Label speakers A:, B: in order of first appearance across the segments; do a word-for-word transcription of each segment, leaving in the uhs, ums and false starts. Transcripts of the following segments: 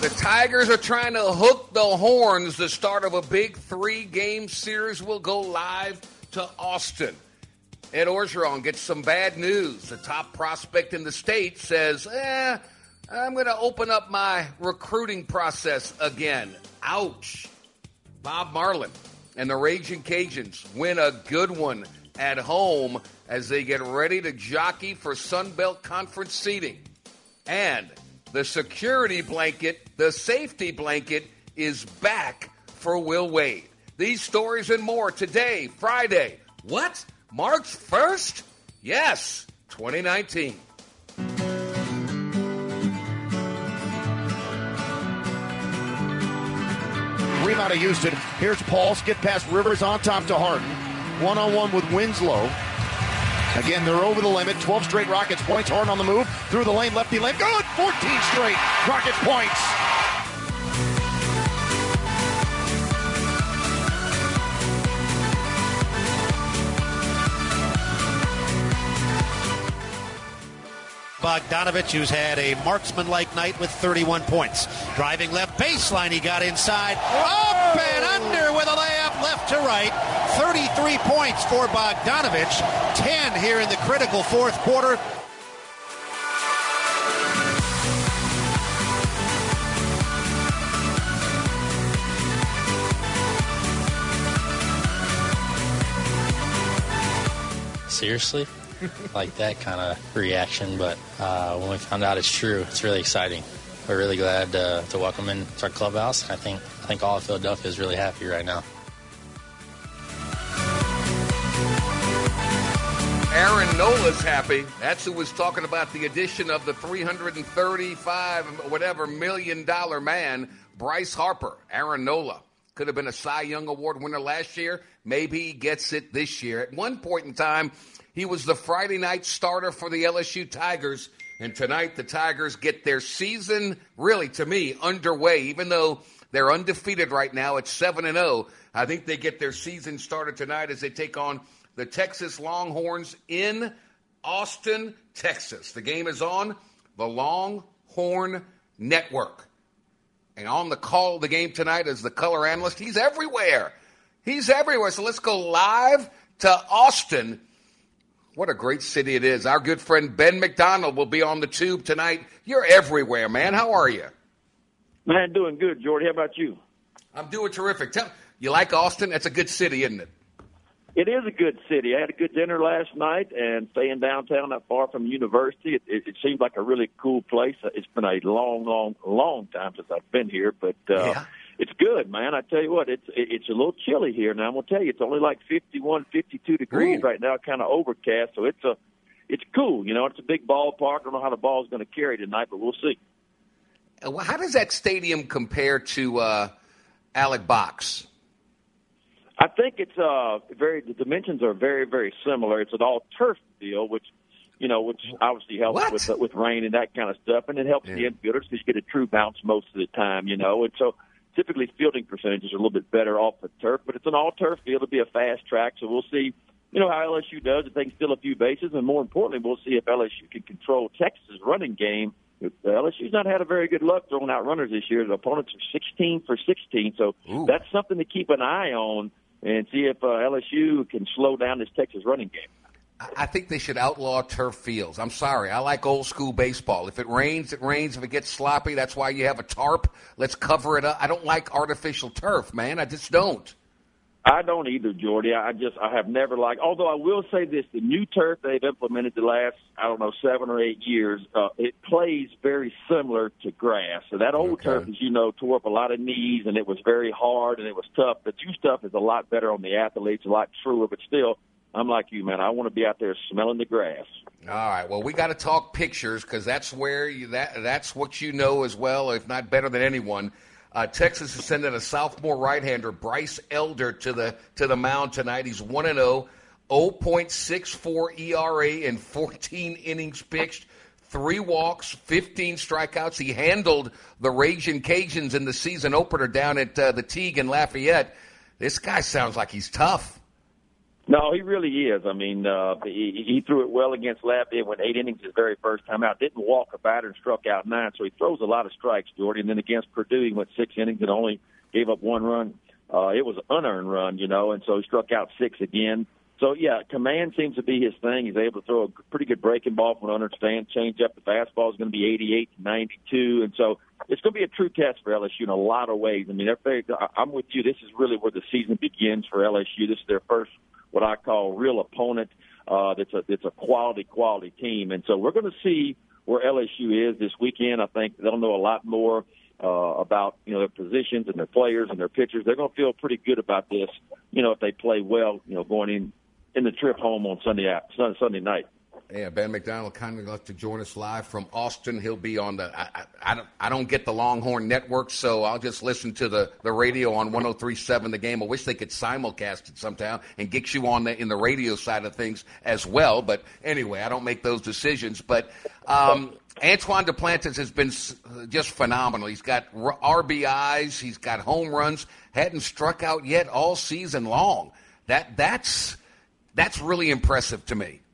A: The Tigers are trying to hook the horns. The start of a big three-game series will go live to Austin. Ed Orgeron gets some bad news. The top prospect in the state says, eh, I'm going to open up my recruiting process again. Ouch. Bob Marlin and the Raging Cajuns win a good one at home as they get ready to jockey for Sun Belt Conference seeding. And the security blanket, the safety blanket, is back for Will Wade. These stories and more today, Friday. What? March first? Yes, twenty nineteen.
B: Rebound to Houston. Here's Paul. Skip past Rivers on top to Harden. One-on-one with Winslow. Again, they're over the limit. twelve straight Rockets points. Harden on the move. Through the lane, lefty lane. Good! fourteen straight Rockets points.
C: Bogdanovich, who's had a marksman-like night with thirty-one points. Driving left baseline, he got inside. Up and under with a layup left to right. thirty-three points for Bogdanovich. ten here in the critical fourth quarter.
D: Seriously? Like that kind of reaction, but uh, when we found out it's true, it's really exciting. We're really glad uh, to welcome him to our clubhouse. I think I think all of Philadelphia is really happy right now.
A: Aaron Nola's happy. That's who was talking about the addition of the three hundred thirty-five whatever million dollar man, Bryce Harper. Aaron Nola could have been a Cy Young Award winner last year. Maybe he gets it this year. At one point in time, he was the Friday night starter for the L S U Tigers, and tonight the Tigers get their season, really, to me, underway. Even though they're undefeated right now at seven and oh, I think they get their season started tonight as they take on the Texas Longhorns in Austin, Texas. The game is on the Longhorn Network. And on the call of the game tonight is the color analyst. He's everywhere. He's everywhere. So let's go live to Austin. What a great city it is. Our good friend Ben McDonald will be on the tube tonight. You're everywhere, man. How are you?
E: Man, doing good, Jordy. How about you?
A: I'm doing terrific. Tell, you like Austin? That's a good city, isn't it?
E: It is a good city. I had a good dinner last night and staying downtown not far from the university. It, it, it seemed like a really cool place. It's been a long, long, long time since I've been here, but uh, yeah. It's good, man. I tell you what, it's it's a little chilly here now. I'm gonna tell you, it's only like fifty-one, fifty-two degrees Ooh. Right now, kind of overcast. So it's a it's cool. You know, it's a big ballpark. I don't know how the ball's going to carry tonight, but we'll see.
A: How does that stadium compare to uh, Alec Box?
E: I think it's uh very the dimensions are very very similar. It's an all turf deal, which you know, which obviously helps what? with with rain and that kind of stuff, and it helps yeah. the infielders because you get a true bounce most of the time. You know, and so. Typically, fielding percentages are a little bit better off the turf, but it's an all-turf field. It'll be a fast track, so we'll see, you know, how L S U does if they can steal a few bases, and more importantly, we'll see if L S U can control Texas' running game. L S U's not had a very good luck throwing out runners this year. The opponents are sixteen for sixteen, so Ooh. That's something to keep an eye on and see if uh, L S U can slow down this Texas running game.
A: I think they should outlaw turf fields. I'm sorry. I like old school baseball. If it rains, it rains. If it gets sloppy, that's why you have a tarp. Let's cover it up. I don't like artificial turf, man. I just don't.
E: I don't either, Jordy. I just I have never liked. Although I will say this: the new turf they've implemented the last I don't know seven or eight years, uh, it plays very similar to grass. So that old okay. turf, as you know, tore up a lot of knees, and it was very hard and it was tough. The new stuff is a lot better on the athletes, a lot truer, but still. I'm like you, man. I want to be out there smelling the grass.
A: All right. Well, we got to talk pictures because that's where you that that's what you know as well, if not better than anyone. Uh, Texas is sending a sophomore right-hander, Bryce Elder, to the to the mound tonight. He's one and zero, zero point six four E R A in fourteen innings pitched, three walks, fifteen strikeouts. He handled the Raging Cajuns in the season opener down at uh, the Teague in Lafayette. This guy sounds like he's tough.
E: No, he really is. I mean, uh, he, he threw it well against Lafayette. Went eight innings his very first time out. Didn't walk a batter and struck out nine. So he throws a lot of strikes, Jordy. And then against Purdue, he went six innings and only gave up one run. Uh, it was an unearned run, you know, and so he struck out six again. So, yeah, command seems to be his thing. He's able to throw a pretty good breaking ball from an understand, change up. The fastball is going to be eighty-eight to ninety-two. And so it's going to be a true test for L S U in a lot of ways. I mean, they're, I'm with you. This is really where the season begins for L S U. This is their first, what I call, real opponent. Uh, that's a that's a quality, quality team. And so we're going to see where L S U is this weekend. I think they'll know a lot more uh, about, you know, their positions and their players and their pitchers. They're going to feel pretty good about this, you know, if they play well, you know, going in. in the trip home on Sunday Sunday night.
A: Yeah, Ben McDonald kind enough to join us live from Austin. He'll be on the I, I, I, don't, I don't get the Longhorn Network, so I'll just listen to the, the radio on one oh three point seven The Game. I wish they could simulcast it sometime and get you on the, in the radio side of things as well. But anyway, I don't make those decisions. But um, Antoine Duplantis has been just phenomenal. He's got R B Is. He's got home runs. Hadn't struck out yet all season long. That That's... That's really impressive to me.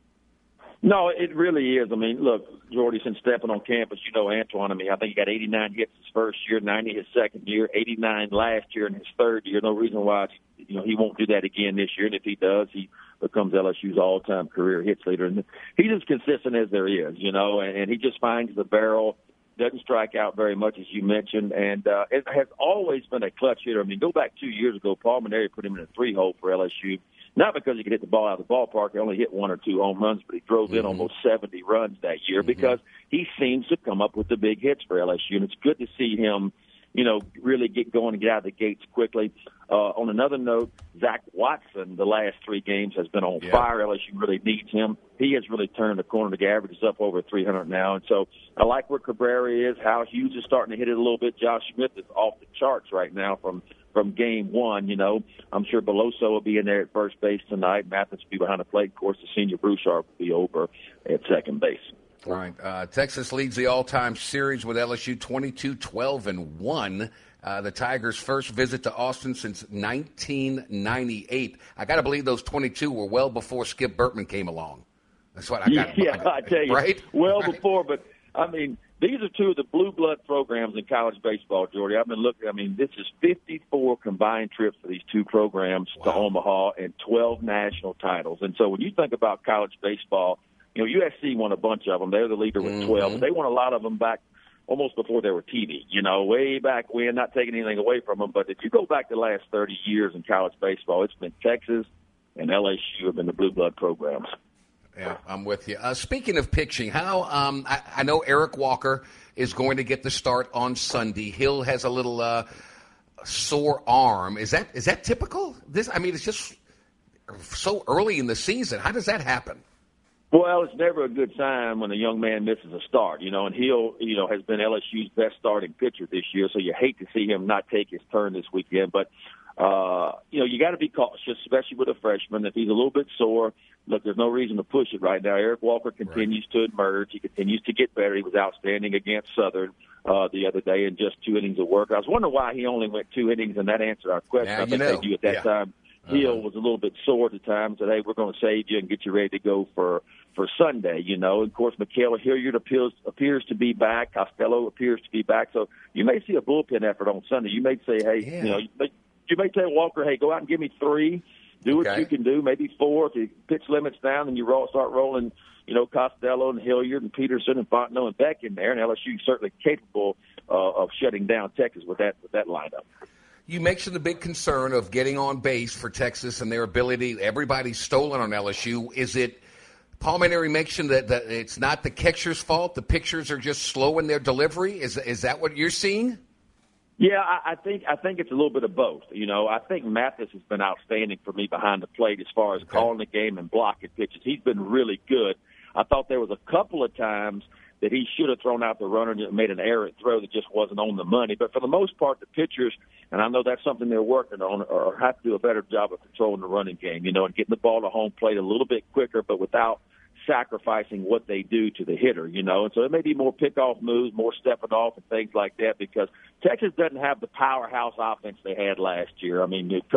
E: No, it really is. I mean, look, Jordy, since stepping on campus, you know Antoine. I mean, I think he got eighty-nine hits his first year, ninety his second year, eighty-nine last year in his third year. No reason why, you know, he won't do that again this year. And if he does, he becomes L S U's all-time career hits leader. And he's as consistent as there is, you know, and, and he just finds the barrel, doesn't strike out very much, as you mentioned, and uh, it has always been a clutch hitter. I mean, go back two years ago, Paul Mainieri put him in a three-hole for L S U. Not because he could hit the ball out of the ballpark. He only hit one or two home runs, but he drove mm-hmm. in almost seventy runs that year mm-hmm. because he seems to come up with the big hits for L S U. And it's good to see him, you know, really get going and get out of the gates quickly. Uh, on another note, Zach Watson, the last three games, has been on yeah. fire. L S U really needs him. He has really turned the corner. The average is up over three hundred now. And so I like where Cabrera is. Hal Hughes is starting to hit it a little bit. Josh Smith is off the charts right now from from game one, you know. I'm sure Beloso will be in there at first base tonight. Mathis will be behind the plate. Of course, the senior Broussard will be over at second base.
A: All right. Uh, Texas leads the all-time series with L S U twenty-two twelve and one. Uh, the Tigers' first visit to Austin since nineteen ninety-eight. I got to believe those twenty-two were well before Skip Bertman came along. That's what I got.
E: Yeah,
A: I, got,
E: I tell you.
A: Right?
E: Well
A: right.
E: before, but, I mean, these are two of the blue blood programs in college baseball, Jordy. I've been looking. I mean, this is fifty-four combined trips for these two programs wow. to Omaha and twelve national titles. And so when you think about college baseball, you know, U S C won a bunch of them. They're the leader with mm-hmm. twelve. But they won a lot of them back almost before they were T V, you know, way back when, not taking anything away from them. But if you go back the last thirty years in college baseball, it's been Texas and L S U have been the blue blood programs.
A: Yeah, I'm with you. Uh, speaking of pitching, how um, I, I know Eric Walker is going to get the start on Sunday. Hill has a little uh, sore arm. Is that is that typical? This, I mean, it's just so early in the season. How does that happen?
E: Well, it's never a good sign when a young man misses a start, you know, and Hill, you know, has been L S U's best starting pitcher this year, so you hate to see him not take his turn this weekend. But, uh, you know, you got to be cautious, especially with a freshman. If he's a little bit sore, look, there's no reason to push it right now. Eric Walker continues right. to emerge. He continues to get better. He was outstanding against Southern uh, the other day in just two innings of work. I was wondering why he only went two innings, and that answered our question.
A: Yeah,
E: I think
A: know.
E: they knew at that
A: yeah.
E: time. Hill uh-huh. was a little bit sore at the time. Said, "Hey, we're going to save you and get you ready to go for for Sunday." You know, and of course, Michaela Hilliard appears appears to be back. Costello appears to be back. So you may see a bullpen effort on Sunday. You may say, "Hey,
A: yeah.
E: you know, you may, you may tell Walker, hey, go out and give me three. Do
A: okay.
E: what you can do. Maybe four. If you pitch limits down, then you roll, start rolling. You know, Costello and Hilliard and Peterson and Fontenot and Beck in there, and L S U is certainly capable uh, of shutting down Texas with that with that lineup."
A: You mentioned the big concern of getting on base for Texas and their ability. Everybody's stolen on L S U. Is it Paul Mainieri mentioned that, that it's not the catcher's fault? The pitchers are just slow in their delivery? Is is that what you're seeing?
E: Yeah, I, I think I think it's a little bit of both. You know, I think Mathis has been outstanding for me behind the plate as far as okay. calling the game and blocking pitches. He's been really good. I thought there was a couple of times that he should have thrown out the runner and made an errant throw that just wasn't on the money. But for the most part, the pitchers, and I know that's something they're working on, or have to do a better job of controlling the running game, you know, and getting the ball to home plate a little bit quicker, but without sacrificing what they do to the hitter, you know. And so it may be more pickoff moves, more stepping off and things like that, because Texas doesn't have the powerhouse offense they had last year. I mean,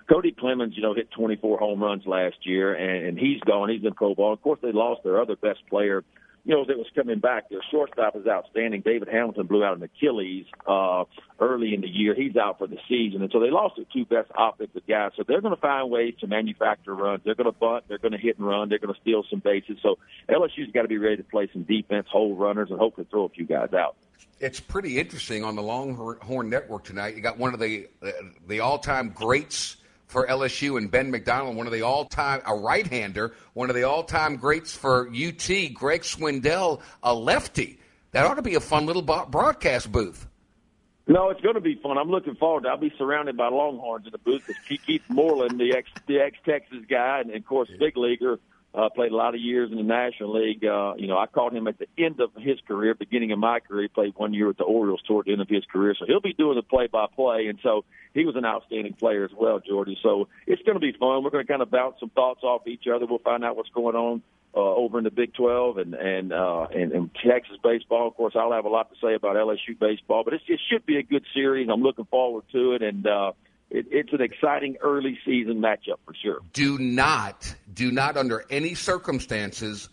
E: Cody Clemens, you know, hit twenty-four home runs last year, and, and he's gone. He's in pro ball. Of course, they lost their other best player, you know, that was coming back. Their shortstop is outstanding. David Hamilton blew out an Achilles uh, early in the year. He's out for the season. And so they lost their two best offensive guys. So they're going to find ways to manufacture runs. They're going to bunt. They're going to hit and run. They're going to steal some bases. So L S U's got to be ready to play some defense, hold runners, and hopefully throw a few guys out.
A: It's pretty interesting on the Longhorn Network tonight. You got one of the uh, the all-time greats for L S U and Ben McDonald, one of the all-time, a right-hander, one of the all-time greats for U T, Greg Swindell, a lefty. That ought to be a fun little broadcast booth.
E: No, it's going to be fun. I'm looking forward to it. I'll be surrounded by Longhorns in the booth because Keith Moreland, the ex the ex-Texas guy, and, of course, big leaguer, uh, played a lot of years in the National League. Uh, you know, I caught him at the end of his career, beginning of my career. He played one year with the Orioles toward the end of his career. So he'll be doing the play-by-play, and so he was an outstanding player as well, Jordy. So it's going to be fun. We're going to kind of bounce some thoughts off each other. We'll find out what's going on uh, over in the Big twelve and and, uh, and and Texas baseball. Of course, I'll have a lot to say about L S U baseball, but it's, it should be a good series. I'm looking forward to it, and uh, it, it's an exciting early season matchup for sure.
A: Do not, do not under any circumstances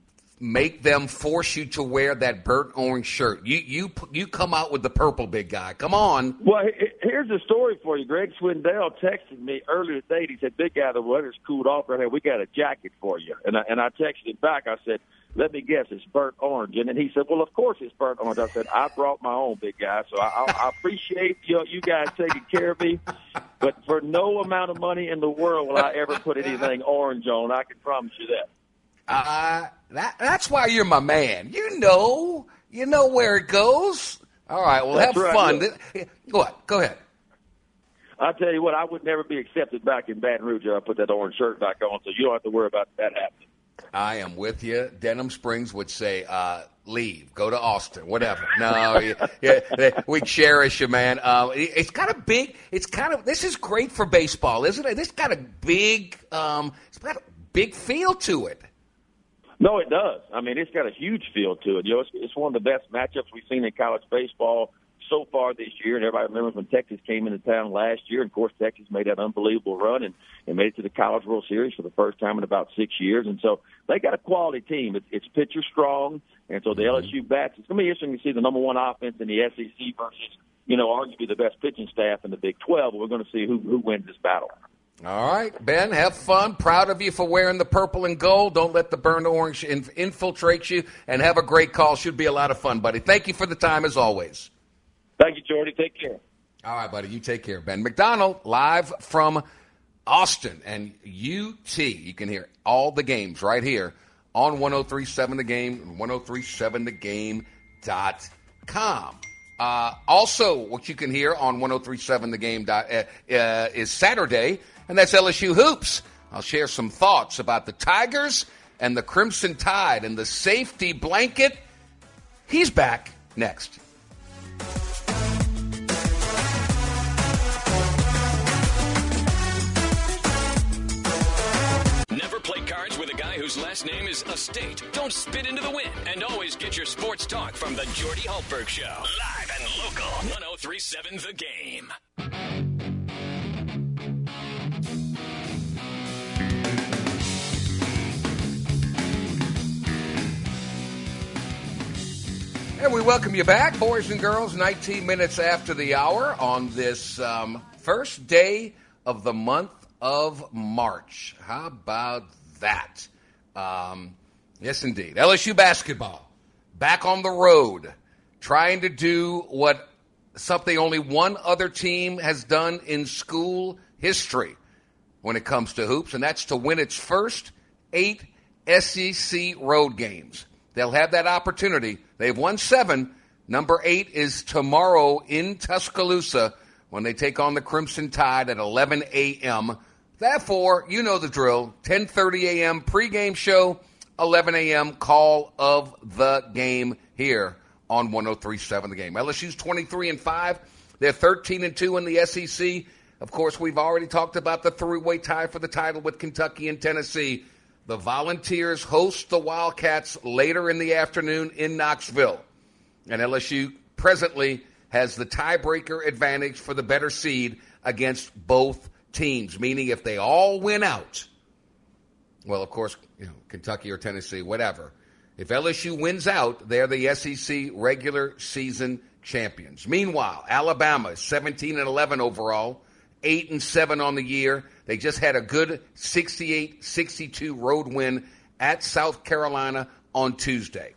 A: make them force you to wear that burnt orange shirt. You you you come out with the purple, big guy. Come on.
E: Well, here's the story for you. Greg Swindell texted me earlier today. He said, "Big guy, the weather's cooled off right here. We got a jacket for you." And I, and I texted him back. I said, "Let me guess, it's burnt orange." And then he said, "Well, of course it's burnt orange." I said, "I brought my own, big guy. So I, I appreciate you, you guys taking care of me. But for no amount of money in the world will I ever put anything orange on. I can promise you that."
A: Uh, that that's why you're my man. You know, you know where it goes. All right, well,
E: That's
A: have
E: right.
A: fun. What? Go ahead.
E: I'll tell you what, I would never be accepted back in Baton Rouge if I put that orange shirt back on, so you don't have to worry about that happening.
A: I am with you. Denham Springs would say, uh, leave, go to Austin, whatever. No, yeah, yeah, we cherish you, man. Uh, it, it's got a big, it's kind of, this is great for baseball, isn't it? This got a big, um, it's got a big feel to it.
E: No, it does. I mean, it's got a huge feel to it. You know, it's, it's one of the best matchups we've seen in college baseball so far this year. And everybody remembers when Texas came into town last year. And, of course, Texas made that unbelievable run and, and made it to the College World Series for the first time in about six years. And so they got a quality team. It's, it's pitcher strong. And so the L S U bats, it's going to be interesting to see the number one offense in the S E C versus, you know, arguably the best pitching staff in the Big twelve. We're going to see who, who wins this battle.
A: All right, Ben, have fun. Proud of you for wearing the purple and gold. Don't let the burnt orange in- infiltrate you, and have a great call. Should be a lot of fun, buddy. Thank you for the time, as always.
E: Thank you, Jordy. Take care.
A: All right, buddy. You take care. Ben McDonald, live from Austin and U T. You can hear all the games right here on one oh three point seven The Game and ten thirty-seven the game dot com. Uh, also, what you can hear on ten thirty-seven the game dot, uh, uh, is Saturday, and that's L S U Hoops. I'll share some thoughts about the Tigers and the Crimson Tide and the safety blanket. He's back next.
F: Never play cards with a guy whose last name is Estate. Don't spit into the wind. And always get your sports talk from the Jordy Hultberg Show. Live and local. ten thirty-seven The Game.
A: And we welcome you back, boys and girls, nineteen minutes after the hour on this um, first day of the month of March. How about that? Um, yes, indeed. L S U basketball back on the road, trying to do what something only one other team has done in school history when it comes to hoops, and that's to win its first eight S E C road games. They'll have that opportunity. They've won seven. Number eight is tomorrow in Tuscaloosa when they take on the Crimson Tide at eleven a.m. Therefore, you know the drill. ten thirty a.m. pregame show, eleven a.m. call of the game here on ten thirty-seven The Game. L S U's twenty-three and five. They're thirteen and two in the S E C. Of course, we've already talked about the three-way tie for the title with Kentucky and Tennessee. The Volunteers host the Wildcats later in the afternoon in Knoxville. And L S U presently has the tiebreaker advantage for the better seed against both teams, meaning if they all win out, well, of course, you know, Kentucky or Tennessee, whatever. If L S U wins out, they're the S E C regular season champions. Meanwhile, Alabama is seventeen and eleven overall, eight and seven on the year. They just had a good sixty-eight sixty-two road win at South Carolina on Tuesday.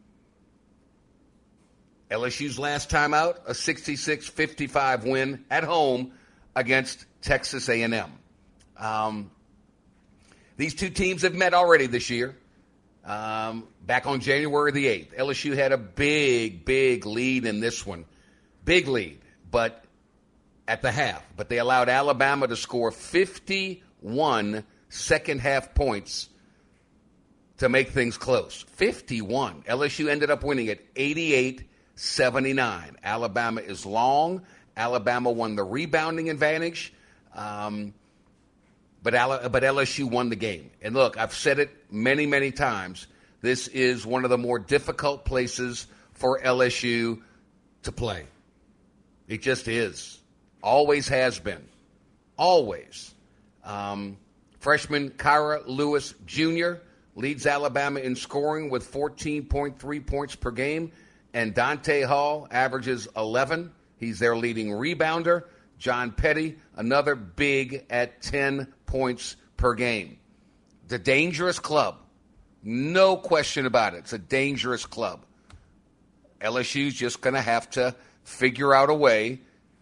A: L S U's last time out, a sixty-six fifty-five win at home against Texas A and M. Um, these two teams have met already this year. Um, back on January the eighth, L S U had a big, big lead in this one. Big lead, but at the half. But they allowed Alabama to score fifty-one second-half points to make things close. fifty-one. L S U ended up winning at eighty-eight seventy-nine. Alabama is long. Alabama won the rebounding advantage. Um, but, Al- but L S U won the game. And look, I've said it many, many times. This is one of the more difficult places for L S U to play. It just is. Always has been. Always. Um, freshman Kyra Lewis Junior leads Alabama in scoring with fourteen point three points per game. And Dante Hall averages eleven. He's their leading rebounder. John Petty, another big at ten points per game. It's a dangerous club. No question about it. It's a dangerous club. L S U's just going to have to figure out a way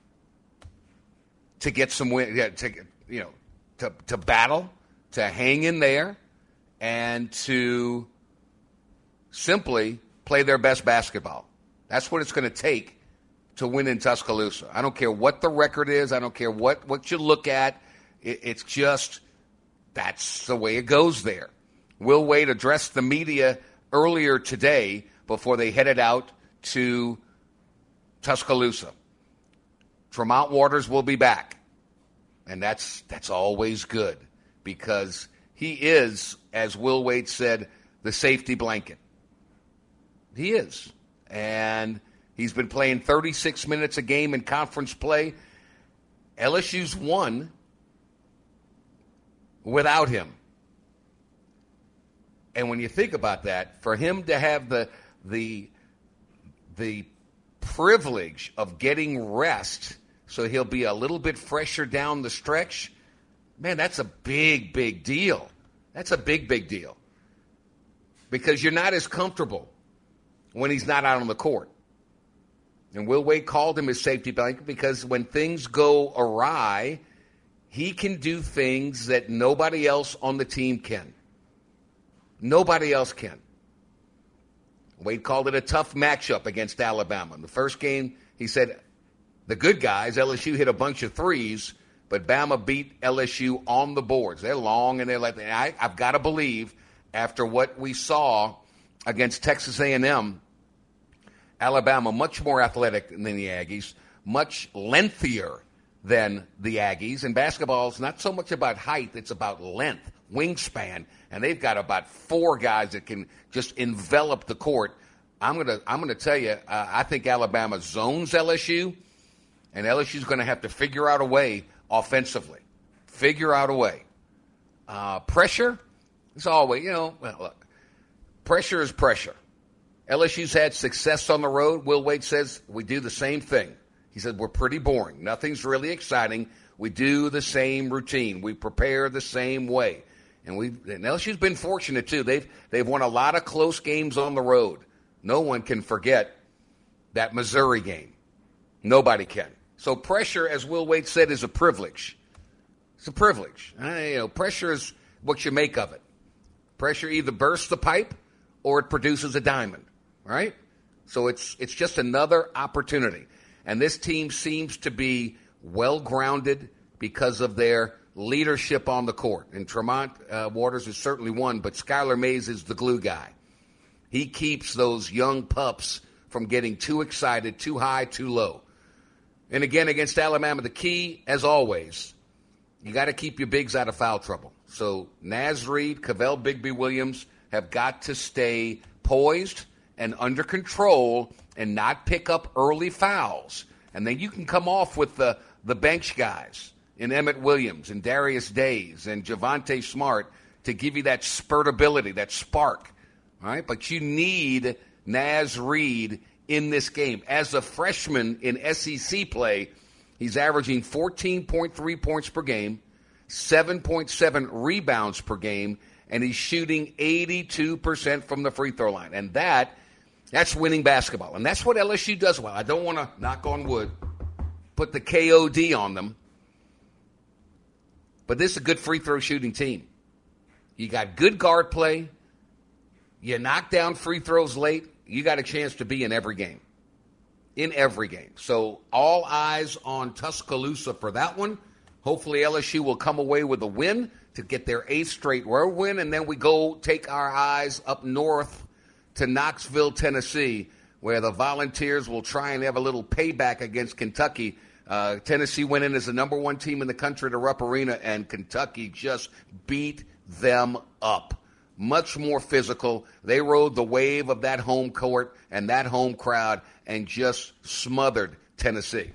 A: to get some win, yeah, to you know, to to battle, to hang in there, and to simply play their best basketball. That's what it's going to take to win in Tuscaloosa. I don't care what the record is. I don't care what, what you look at. It, it's just that's the way it goes there. Will Wade addressed the media earlier today before they headed out to Tuscaloosa. Tremont Waters will be back, and that's that's always good because he is, as Will Wade said, the safety blanket. He is. And he's been playing thirty-six minutes a game in conference play. L S U's won without him. And when you think about that, for him to have the the the privilege of getting rest so he'll be a little bit fresher down the stretch, man, that's a big, big deal. That's a big, big deal. Because you're not as comfortable when he's not out on the court. And Will Wade called him his safety blanket because when things go awry, he can do things that nobody else on the team can. Nobody else can. Wade called it a tough matchup against Alabama. In the first game, he said, the good guys, L S U hit a bunch of threes, but Bama beat L S U on the boards. They're long and they're like, I, I've got to believe after what we saw against Texas A and M, Alabama much more athletic than the Aggies, much lengthier than the Aggies. And basketball is not so much about height, it's about length, wingspan. And they've got about four guys that can just envelop the court. I'm gonna I'm gonna tell you, uh, I think Alabama zones L S U, and L S U's going to have to figure out a way offensively. Figure out a way. Uh, pressure is always, you know, well, look, pressure is pressure. L S U's had success on the road. Will Wade says we do the same thing. He said we're pretty boring. Nothing's really exciting. We do the same routine. We prepare the same way. And we and L S U's been fortunate, too. They've, they've won a lot of close games on the road. No one can forget that Missouri game. Nobody can. So pressure, as Will Wade said, is a privilege. It's a privilege. Uh, you know, pressure is what you make of it. Pressure either bursts the pipe or it produces a diamond, right? So it's it's just another opportunity. And this team seems to be well-grounded because of their leadership on the court. And Tremont uh, Waters is certainly one, but Skylar Mays is the glue guy. He keeps those young pups from getting too excited, too high, too low. And again, against Alabama, the key, as always, you got to keep your bigs out of foul trouble. So Naz Reid, Cavell Bigby-Williams have got to stay poised and under control and not pick up early fouls. And then you can come off with the, the bench guys. in Emmett Williams and Darius Days and Javonte Smart to give you that spurtability, that spark, right? But you need Naz Reid in this game. As a freshman in S E C play, he's averaging fourteen point three points per game, seven point seven rebounds per game, and he's shooting eighty-two percent from the free throw line. And that, that's winning basketball. And that's what L S U does well. I don't want to, knock on wood, put the K O D on them. But this is a good free throw shooting team. You got good guard play. You knock down free throws late. You got a chance to be in every game. In every game. So all eyes on Tuscaloosa for that one. Hopefully L S U will come away with a win to get their eighth straight road win. And then we go take our eyes up north to Knoxville, Tennessee, where the Volunteers will try and have a little payback against Kentucky. Uh, Tennessee went in as the number one team in the country to Rupp Arena, and Kentucky just beat them up. Much more physical. They rode the wave of that home court and that home crowd and just smothered Tennessee.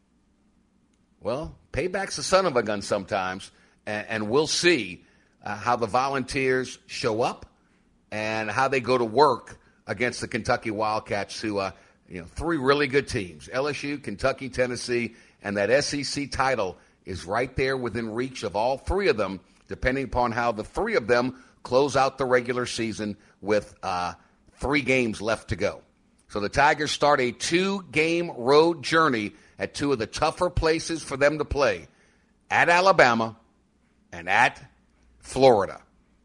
A: Well, payback's the son of a gun sometimes, and, and we'll see uh, how the Volunteers show up and how they go to work against the Kentucky Wildcats, who, uh, you know, three really good teams, L S U, Kentucky, Tennessee, and that S E C title is right there within reach of all three of them, depending upon how the three of them close out the regular season with uh, three games left to go. So the Tigers start a two-game road journey at two of the tougher places for them to play, at Alabama and at Florida.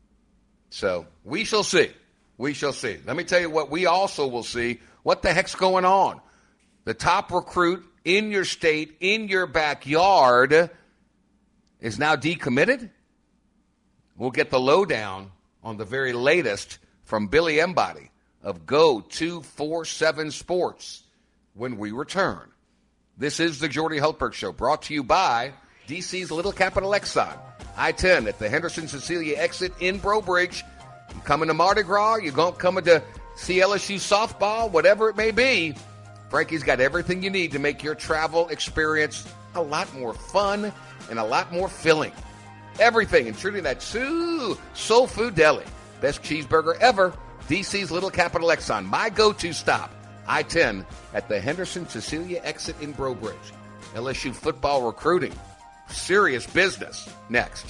A: So we shall see. We shall see. Let me tell you what we also will see. What the heck's going on? The top recruit in your state, in your backyard, is now decommitted? We'll get the lowdown on the very latest from Billy Embody of Go two forty-seven Sports when we return. This is the Jordy Hultberg Show, brought to you by D C's Little Capital Exxon, I ten at the Henderson-Cecilia exit in Breaux Bridge. You coming to Mardi Gras, you're going coming to see L S U softball, whatever it may be, Frankie's got everything you need to make your travel experience a lot more fun and a lot more filling. Everything, including that Sue Soul Food Deli. Best cheeseburger ever. D C's Little Capital Exxon. My go-to stop. I ten at the Henderson-Cecilia exit in Breaux Bridge. L S U football recruiting. Serious business. Next.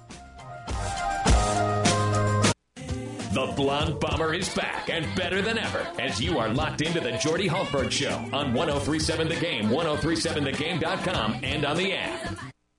F: The Blonde Bomber is back and better than ever as you are locked into the Jordy Hultberg Show on ten thirty-seven The Game, ten thirty-seven the game dot com, and on the app.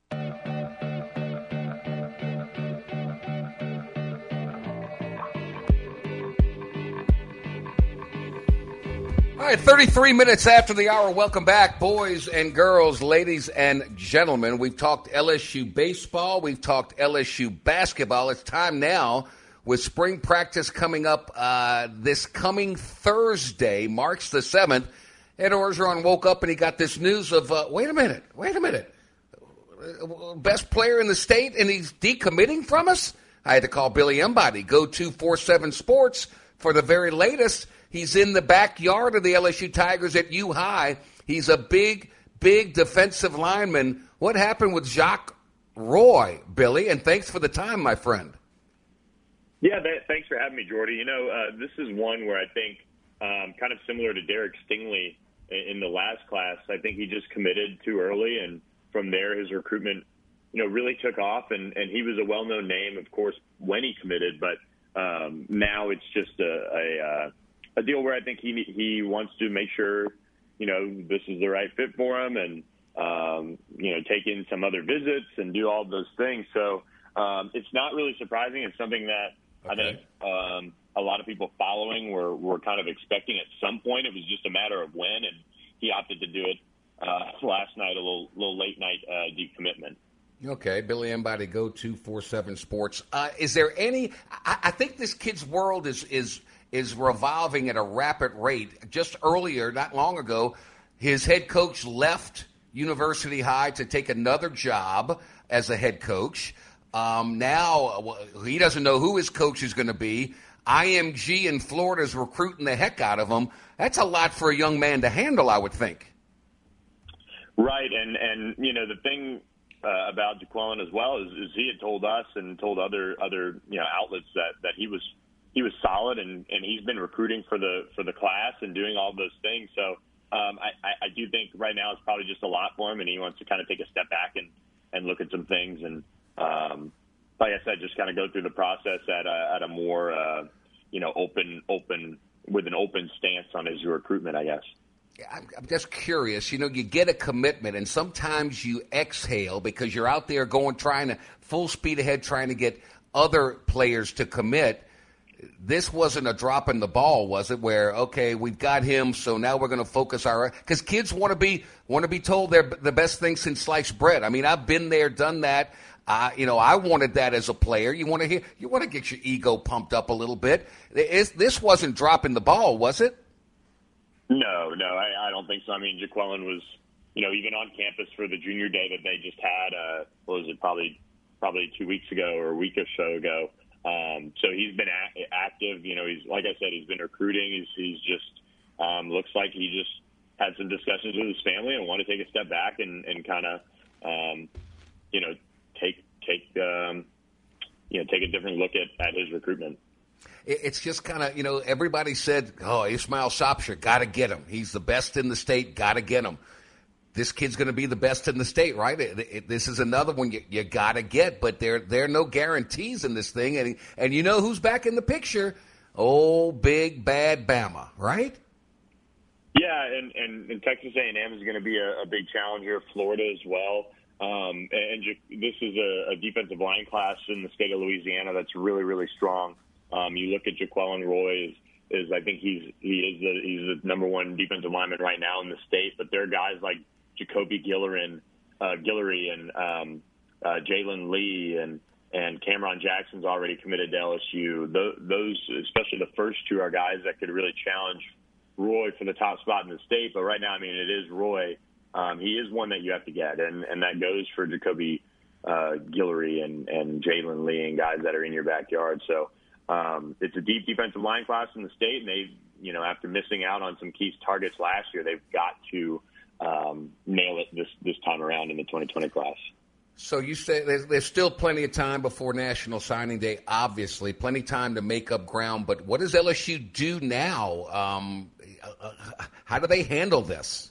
A: All right, thirty-three minutes after the hour. Welcome back, boys and girls, ladies and gentlemen. We've talked L S U baseball. We've talked L S U basketball. It's time now, with spring practice coming up uh, this coming Thursday, March the seventh. Ed Orgeron woke up and he got this news of, uh, wait a minute, wait a minute. Best player in the state, and he's decommitting from us? I had to call Billy Embody, Go two forty-seven Sports, for the very latest. He's in the backyard of the L S U Tigers at U-High. He's a big, big defensive lineman. What happened with Jacques Roy, Billy? And thanks for the time, my friend.
G: Yeah, that, thanks for having me, Jordy. You know, uh, this is one where I think um, kind of similar to Derek Stingley in the last class. I think he just committed too early, and from there his recruitment, you know, really took off. And, and he was a well-known name, of course, when he committed. But um, now it's just a, a, uh, a deal where I think he he wants to make sure, you know, this is the right fit for him, and um, you know, take in some other visits and do all those things. So um, it's not really surprising. It's something that okay. I think um, a lot of people following were, were kind of expecting at some point. It was just a matter of when, and he opted to do it uh, last night, a little little late night uh, decommitment.
A: Okay, Billy Embody, Go two forty-seven Sports. Uh, is there any? I, I think this kid's world is is is revolving at a rapid rate. Just earlier, not long ago, his head coach left University High to take another job as a head coach. Um, now he doesn't know who his coach is going to be. I M G in Florida is recruiting the heck out of him. That's a lot for a young man to handle, I would think.
G: Right, and and you know the thing uh, about Jaquelin as well is, is he had told us and told other other you know outlets that, that he was he was solid and, and he's been recruiting for the for the class and doing all those things. So um, I, I do think right now it's probably just a lot for him, and he wants to kind of take a step back and, and look at some things and um, like I said, just kind of go through the process at a, at a more uh, you know open open with an open stance on his recruitment, I guess.
A: I'm, I'm just curious. You know, you get a commitment, and sometimes you exhale because you're out there going, trying to full speed ahead, trying to get other players to commit. This wasn't a drop in the ball, was it? Where okay, we've got him, so now we're going to focus our because kids want to be want to be told they're the best thing since sliced bread. I mean, I've been there, done that. Uh, you know, I wanted that as a player. You want to hear, you want to get your ego pumped up a little bit. It's, this wasn't dropping the ball, was it?
G: No, no, I, I don't think so. I mean, Jaquelin was, you know, even on campus for the junior day that they just had, uh, what was it, probably probably two weeks ago or a week or so ago. Um, so he's been a- active. You know, he's like I said, he's been recruiting. He's, he's just um, looks like he just had some discussions with his family and wanted to take a step back and, and kind of, um, you know, take take um, you know take a different look at, at his recruitment.
A: It's just kind of, you know, everybody said, oh, Ismail Sopsher, got to get him. He's the best in the state, got to get him. This kid's going to be the best in the state, right? It, it, this is another one you, you got to get, but there there are no guarantees in this thing. And, and you know who's back in the picture? Oh, big, bad Bama, right?
G: Yeah, and, and, and Texas A and M is going to be a, a big challenger, Florida as well. Um, and, and this is a, a defensive line class in the state of Louisiana that's really, really strong. Um, you look at Jaquelin Roy is, is I think he's he is the he's the number one defensive lineman right now in the state. But there are guys like Jacoby Guillory, uh, Guillory and um, uh, Jalen Lee and and Cameron Jackson's already committed to L S U. Those, those, especially the first two, are guys that could really challenge Roy for the top spot in the state. But right now, I mean, it is Roy. Um, he is one that you have to get, and and that goes for Jacoby uh, Guillory and and Jalen Lee and guys that are in your backyard. So. Um, it's a deep defensive line class in the state, and they, you know, after missing out on some key targets last year, they've got to um, nail it this this time around in the twenty twenty class.
A: So you say there's, there's still plenty of time before National Signing Day, obviously, plenty of time to make up ground. But what does L S U do now? Um, uh, how do they handle this?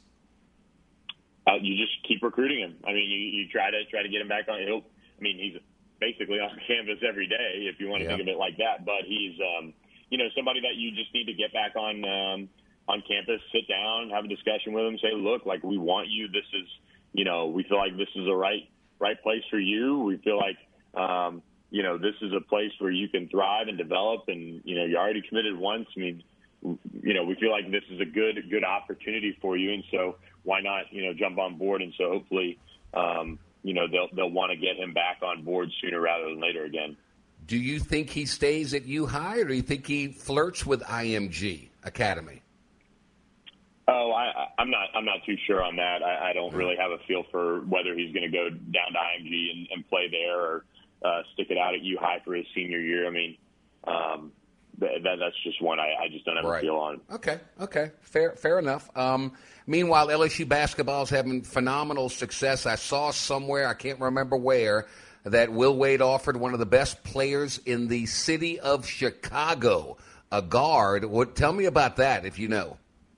G: Uh, you just keep recruiting him. I mean, you, you try to try to get him back on. He'll, I mean, he's basically on campus every day, if you want to yeah. think of it like that. But he's, um, you know, somebody that you just need to get back on um, on campus, sit down, have a discussion with him, say, look, like, we want you. This is, you know, we feel like this is the right right place for you. We feel like, um, you know, this is a place where you can thrive and develop. And, you know, you already committed once. I mean, you know, we feel like this is a good good opportunity for you. And so why not, you know, jump on board? And so hopefully, um, you know, they'll they'll want to get him back on board sooner rather than later again.
A: Do you think he stays at U-High, or do you think he flirts with I M G Academy?
G: Oh, I, I'm not I'm not too sure on that. I, I don't really have a feel for whether he's going to go down to I M G and, and play there or uh, stick it out at U-High for his senior year. I mean, um, that, that's just one I, I just don't have
A: right.
G: a feel on.
A: Okay, okay, fair fair enough. Um, meanwhile, L S U basketball is having phenomenal success. I saw somewhere, I can't remember where, that Will Wade offered one of the best players in the city of Chicago, a guard. What? Tell me about that, if you know.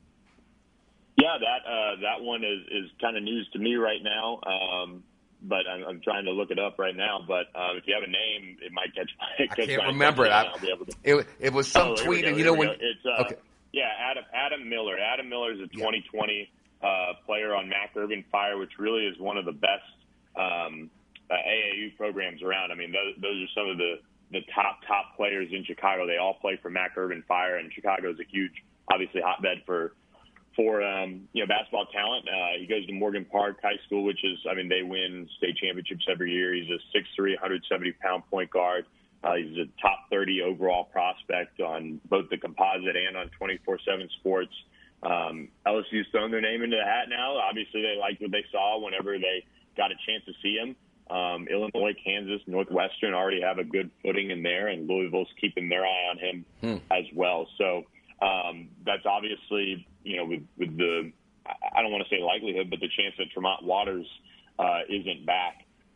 G: Yeah, that uh, that one is, is kind of news to me right now, um, but I'm, I'm trying to look it up right now. But uh, if you have a name, it might catch my catch
A: I can't
G: my
A: remember it. I,
G: I'll be able to...
A: it. It was some
G: oh,
A: tweet,
G: go,
A: and you know when.
G: It's uh,
A: okay.
G: Yeah, Adam Adam Miller. Adam Miller is a twenty twenty yeah. uh, player on Mac Irvin Fire, which really is one of the best um, uh, A A U programs around. I mean, those, those are some of the, the top, top players in Chicago. They all play for Mac Irvin Fire, and Chicago is a huge, obviously, hotbed for for um, you know basketball talent. Uh, he goes to Morgan Park High School, which is, I mean, they win state championships every year. He's a six three, one hundred seventy pound point guard. Uh, he's a top thirty overall prospect on both the composite and on twenty-four seven Sports. Um, L S U's thrown their name into the hat now. Obviously, they liked what they saw whenever they got a chance to see him. Um, Illinois, Kansas, Northwestern already have a good footing in there, and Louisville's keeping their eye on him hmm. as well. So um, that's obviously, you know, with, with the, I don't want to say likelihood, but the chance that Tremont Waters uh, isn't back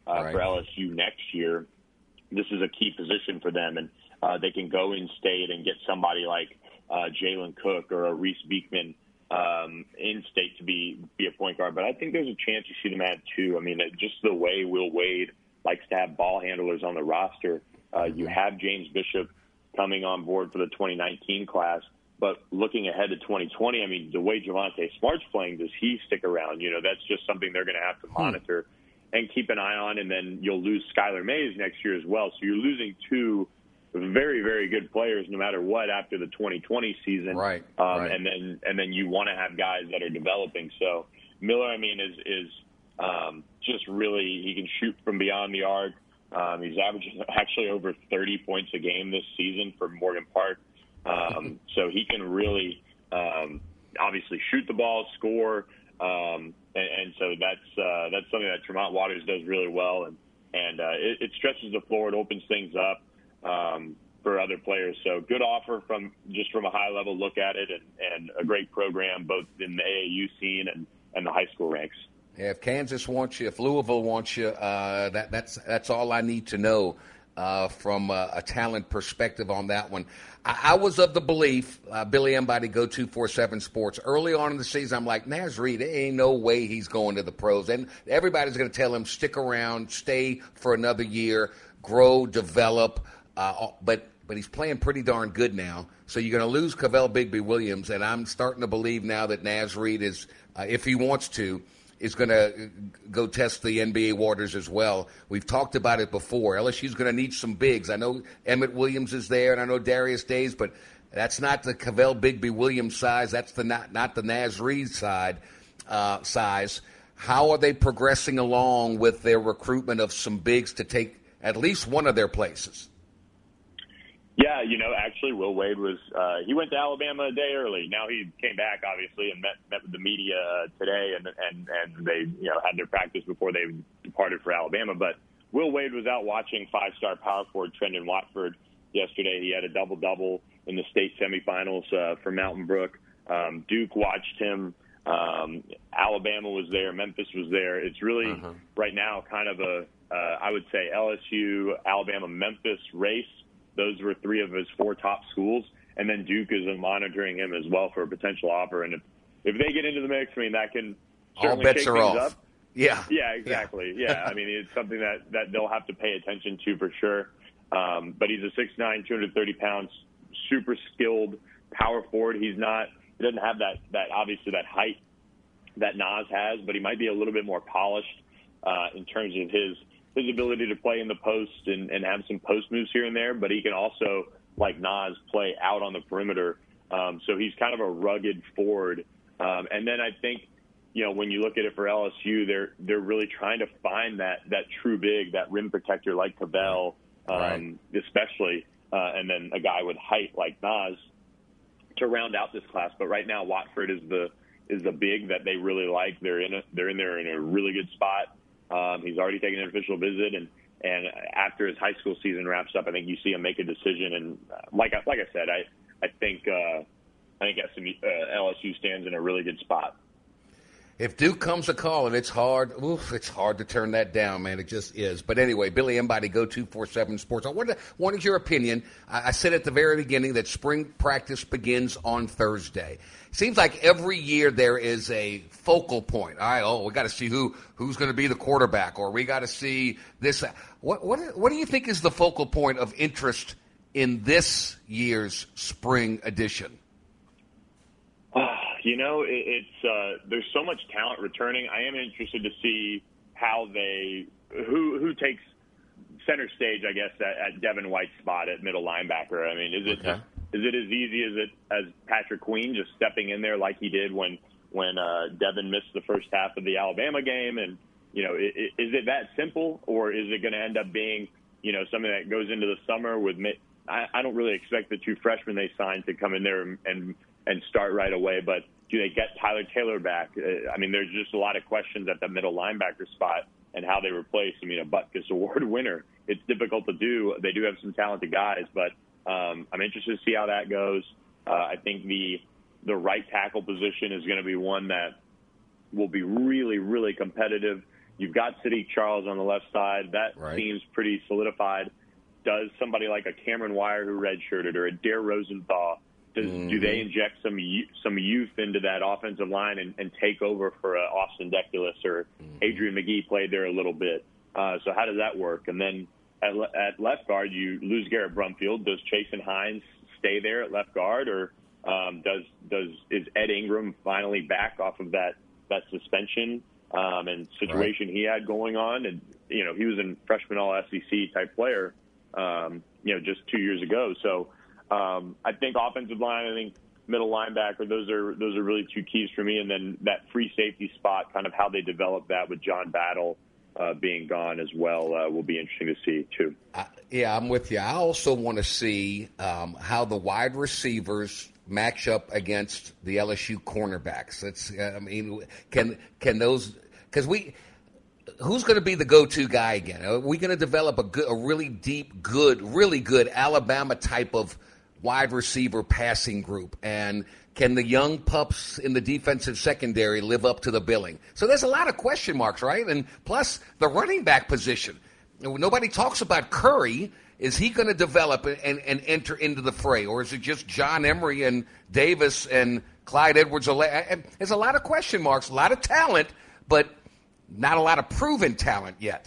G: uh,
A: right.
G: for L S U next year, this is a key position for them. And uh, they can go in state and get somebody like uh, Jalen Cook or a Reese Beekman um, in state to be, be a point guard. But I think there's a chance you see them add two. I mean, just the way Will Wade likes to have ball handlers on the roster. Uh, you have James Bishop coming on board for the twenty nineteen class. But looking ahead to twenty twenty, I mean, the way Javonte Smart's playing, does he stick around? You know, that's just something they're going to have to monitor hmm. and keep an eye on. And then you'll lose Skylar Mays next year as well. So you're losing two very, very good players no matter what after the twenty twenty season.
A: Right.
G: Um,
A: right.
G: And then and then you want to have guys that are developing. So Miller, I mean, is is um, just really, he can shoot from beyond the arc. Um, he's averaging actually over thirty points a game this season for Morgan Park. Um, so he can really um, obviously shoot the ball, score, um, and, and so that's uh, that's something that Tremont Waters does really well, and and uh, it, it stretches the floor, it opens things up um, for other players. So good offer from just from a high level look at it, and, and a great program both in the A A U scene and, and the high school ranks.
A: Yeah, if Kansas wants you, if Louisville wants you, uh, that that's that's all I need to know. Uh, from a, a talent perspective on that one. I, I was of the belief, uh, Billy Embody, Go two forty-seven Sports, early on in the season, I'm like, Naz Reid, there ain't no way he's going to the pros. And everybody's going to tell him, stick around, stay for another year, grow, develop. Uh, but but he's playing pretty darn good now. So you're going to lose Cavell Bigby-Williams, and I'm starting to believe now that Naz Reid is, uh, if he wants to, is going to go test the N B A waters as well. We've talked about it before. L S U's going to need some bigs. I know Emmett Williams is there, and I know Darius Days, but that's not the Cavell Bigby-Williams size. That's the not, not the Naz Reid side uh, size. How are they progressing along with their recruitment of some bigs to take at least one of their places?
G: Yeah, you know, actually, Will Wade was uh, he went to Alabama a day early. Now he came back, obviously, and met met with the media uh, today, and and and they you know had their practice before they departed for Alabama. But Will Wade was out watching five-star power forward Trendon Watford yesterday. He had a double double in the state semifinals uh, for Mountain Brook. Um, Duke watched him. Um, Alabama was there. Memphis was there. It's really uh-huh. right now kind of a uh, I would say L S U, Alabama, Memphis race. Those were three of his four top schools, and then Duke is monitoring him as well for a potential offer. And if, if they get into the mix, I mean, that can certainly
A: all bets
G: shake
A: are
G: things
A: off.
G: up.
A: Yeah,
G: yeah, exactly. Yeah, yeah. I mean, it's something that, that they'll have to pay attention to for sure. Um, but he's a six nine, two hundred thirty pounds, super skilled power forward. He's not. He doesn't have that that obviously that height that Naz has, but he might be a little bit more polished uh, in terms of his. his ability to play in the post and, and have some post moves here and there, but he can also, like Naz, play out on the perimeter. Um, so he's kind of a rugged forward. Um, and then I think, you know, when you look at it for L S U, they're they're really trying to find that that true big, that rim protector like Cavell, um, right. especially, uh, and then a guy with height like Naz to round out this class. But right now, Watford is the is the big that they really like. They're in a, they're in there in a really good spot. Um, he's already taken an official visit, and, and after his high school season wraps up, I think you see him make a decision. And uh, like I, like I said, I I think uh, I think S M U, uh, L S U stands in a really good spot.
A: If Duke comes a call, and it's hard, oof, it's hard to turn that down, man. It just is. But anyway, Billy Embody, Go two forty-seven Sports. I wanted, wanted your opinion. I, I said at the very beginning that spring practice begins on Thursday. Seems like every year there is a focal point. All right, oh, we got to see who who's going to be the quarterback, or we got to see this. What what what do you think is the focal point of interest in this year's spring edition?
G: You know, it, it's uh, there's so much talent returning. I am interested to see how they who who takes center stage, I guess, at, at Devin White's spot at middle linebacker. I mean, is it okay. just, is it as easy as it as Patrick Queen just stepping in there like he did when when uh, Devin missed the first half of the Alabama game? And you know, it, it, is it that simple, or is it going to end up being you know something that goes into the summer with? I, I don't really expect the two freshmen they signed to come in there and. and and start right away, but do they get Tyler Taylor back? Uh, I mean, there's just a lot of questions at the middle linebacker spot and how they replace, I mean, a Butkus Award winner. It's difficult to do. They do have some talented guys, but um, I'm interested to see how that goes. Uh, I think the the right tackle position is going to be one that will be really, really competitive. You've got Sadiq Charles on the left side. That
A: right.
G: seems pretty solidified. Does somebody like a Cameron Wire who redshirted or a Dare Rosenthal, does, mm-hmm. do they inject some some youth into that offensive line and, and take over for uh, Austin Deculus or mm-hmm. Adrian McGee played there a little bit? Uh, so how does that work? And then at, le- at left guard, you lose Garrett Brumfield. Does Chasen Hines stay there at left guard, or um, does does is Ed Ingram finally back off of that that suspension um, and situation right. he had going on? And you know, he was a freshman All S E C type player, um, you know, just two years ago. So um, I think offensive line, I think middle linebacker, those are those are really two keys for me. And then that free safety spot, kind of how they develop that with John Battle uh, being gone as well, uh, will be interesting to see too.
A: Uh, yeah, I'm with you. I also want to see um, how the wide receivers match up against the L S U cornerbacks. It's, I mean, can can those because we. Who's going to be the go-to guy again? Are we going to develop a good, a really deep, good, really good Alabama type of wide receiver passing group? And can the young pups in the defensive secondary live up to the billing? So there's a lot of question marks, right? And plus the running back position. Nobody talks about Curry. Is he going to develop and, and enter into the fray? Or is it just John Emery and Davis and Clyde Edwards-Helaire? There's a lot of question marks, a lot of talent, but not a lot of proven talent yet.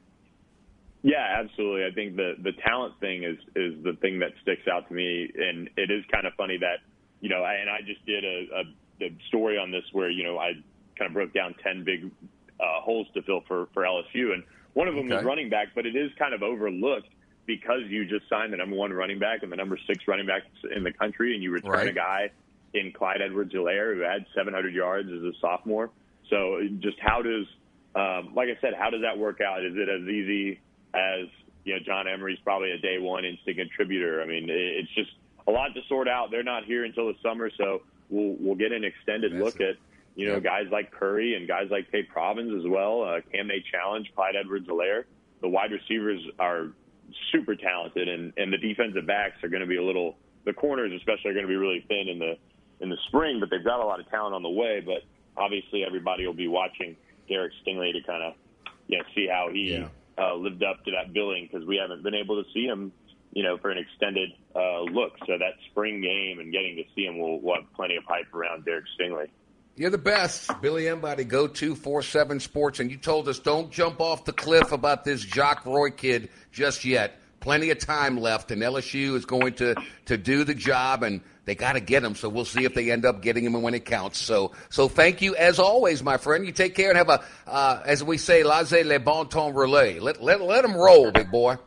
G: Yeah, absolutely. I think the, the talent thing is, is the thing that sticks out to me. And it is kind of funny that, you know, I, and I just did a, a, a story on this where, you know, I kind of broke down ten big uh, holes to fill for, for L S U. And one of them
A: okay.
G: was running back, but it is kind of overlooked because you just signed the number one running back and the number six running back in the country, and you return
A: right.
G: a guy in Clyde Edwards-Helaire who had seven hundred yards as a sophomore. So just how does, Um, like I said, how does that work out? Is it as easy as, you know, John Emery's probably a day one instant contributor? I mean, it's just a lot to sort out. They're not here until the summer, so we'll we'll get an extended That's look it. at, you know, yep. guys like Curry and guys like Tate Probbins as well. Uh, can they challenge Clyde Edwards-Helaire? The wide receivers are super talented, and, and the defensive backs are going to be a little – the corners especially are going to be really thin in the in the spring, but they've got a lot of talent on the way. But obviously everybody will be watching Derek Stingley to kind of, you know, see how he yeah. uh, lived up to that billing, because we haven't been able to see him, you know, for an extended uh, look. So that spring game and getting to see him will, will have plenty of hype around Derek Stingley.
A: You're the best. Billy Embody, go to four seven Sports, and you told us don't jump off the cliff about this Jock Roy kid just yet. Plenty of time left, and L S U is going to, to do the job, and they got to get him, so we'll see if they end up getting him when it counts. So so thank you, as always, my friend. You take care and have a, uh, as we say, laissez le bon temps rouler. Let, let, let him roll, big boy.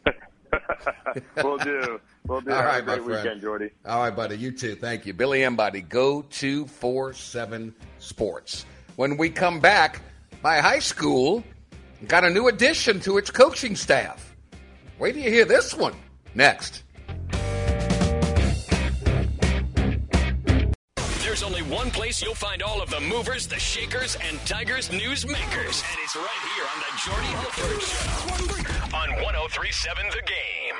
G: We'll do. We'll do.
A: All
G: Have
A: right,
G: a great
A: my friend.
G: weekend, Jordy.
A: All right, buddy. You too. Thank you. Billy Embody, go to four seven Sports. When we come back, my high school got a new addition to its coaching staff. Wait till you hear this one. Next.
F: There's only one place you'll find all of the movers, the shakers, and Tigers news makers. And it's right here on the Jordy Hultberg Show on one oh three point seven The Game.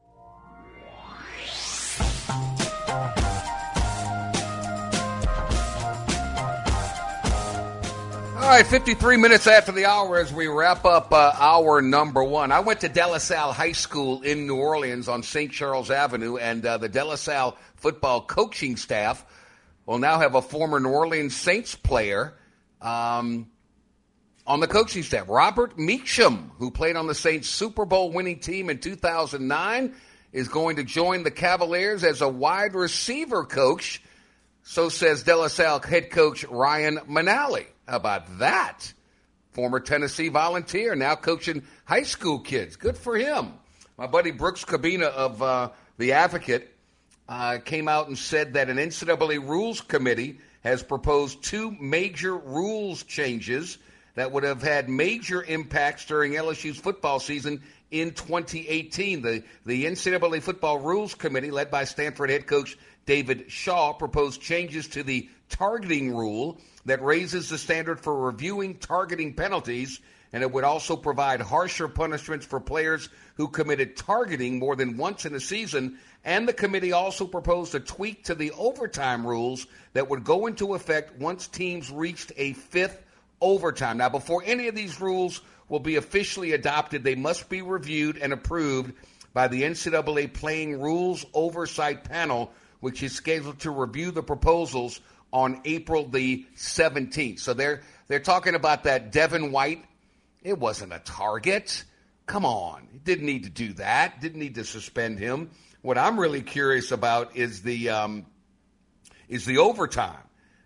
A: All right, fifty-three minutes after the hour as we wrap up uh, hour number one. I went to De La Salle High School in New Orleans on Saint Charles Avenue, and uh, the De La Salle football coaching staff will now have a former New Orleans Saints player um, on the coaching staff. Robert Meacham, who played on the Saints Super Bowl winning team in two thousand nine, is going to join the Cavaliers as a wide receiver coach. So says De La Salle head coach Ryan Manali. How about that? Former Tennessee Volunteer, now coaching high school kids. Good for him. My buddy Brooks Cabina of uh, The Advocate uh, came out and said that an N C double A rules committee has proposed two major rules changes that would have had major impacts during L S U's football season in twenty eighteen. The, the N C double A football rules committee, led by Stanford head coach David Shaw, proposed changes to the targeting rule that raises the standard for reviewing targeting penalties, and it would also provide harsher punishments for players who committed targeting more than once in a season. And the committee also proposed a tweak to the overtime rules that would go into effect once teams reached a fifth overtime. Now, before any of these rules will be officially adopted, they must be reviewed and approved by the N C double A Playing Rules Oversight Panel, which is scheduled to review the proposals on April the seventeenth. So they're they're talking about that Devin White. It wasn't a target. Come on. He didn't need to do that. Didn't need to suspend him. What I'm really curious about is the um, is the overtime.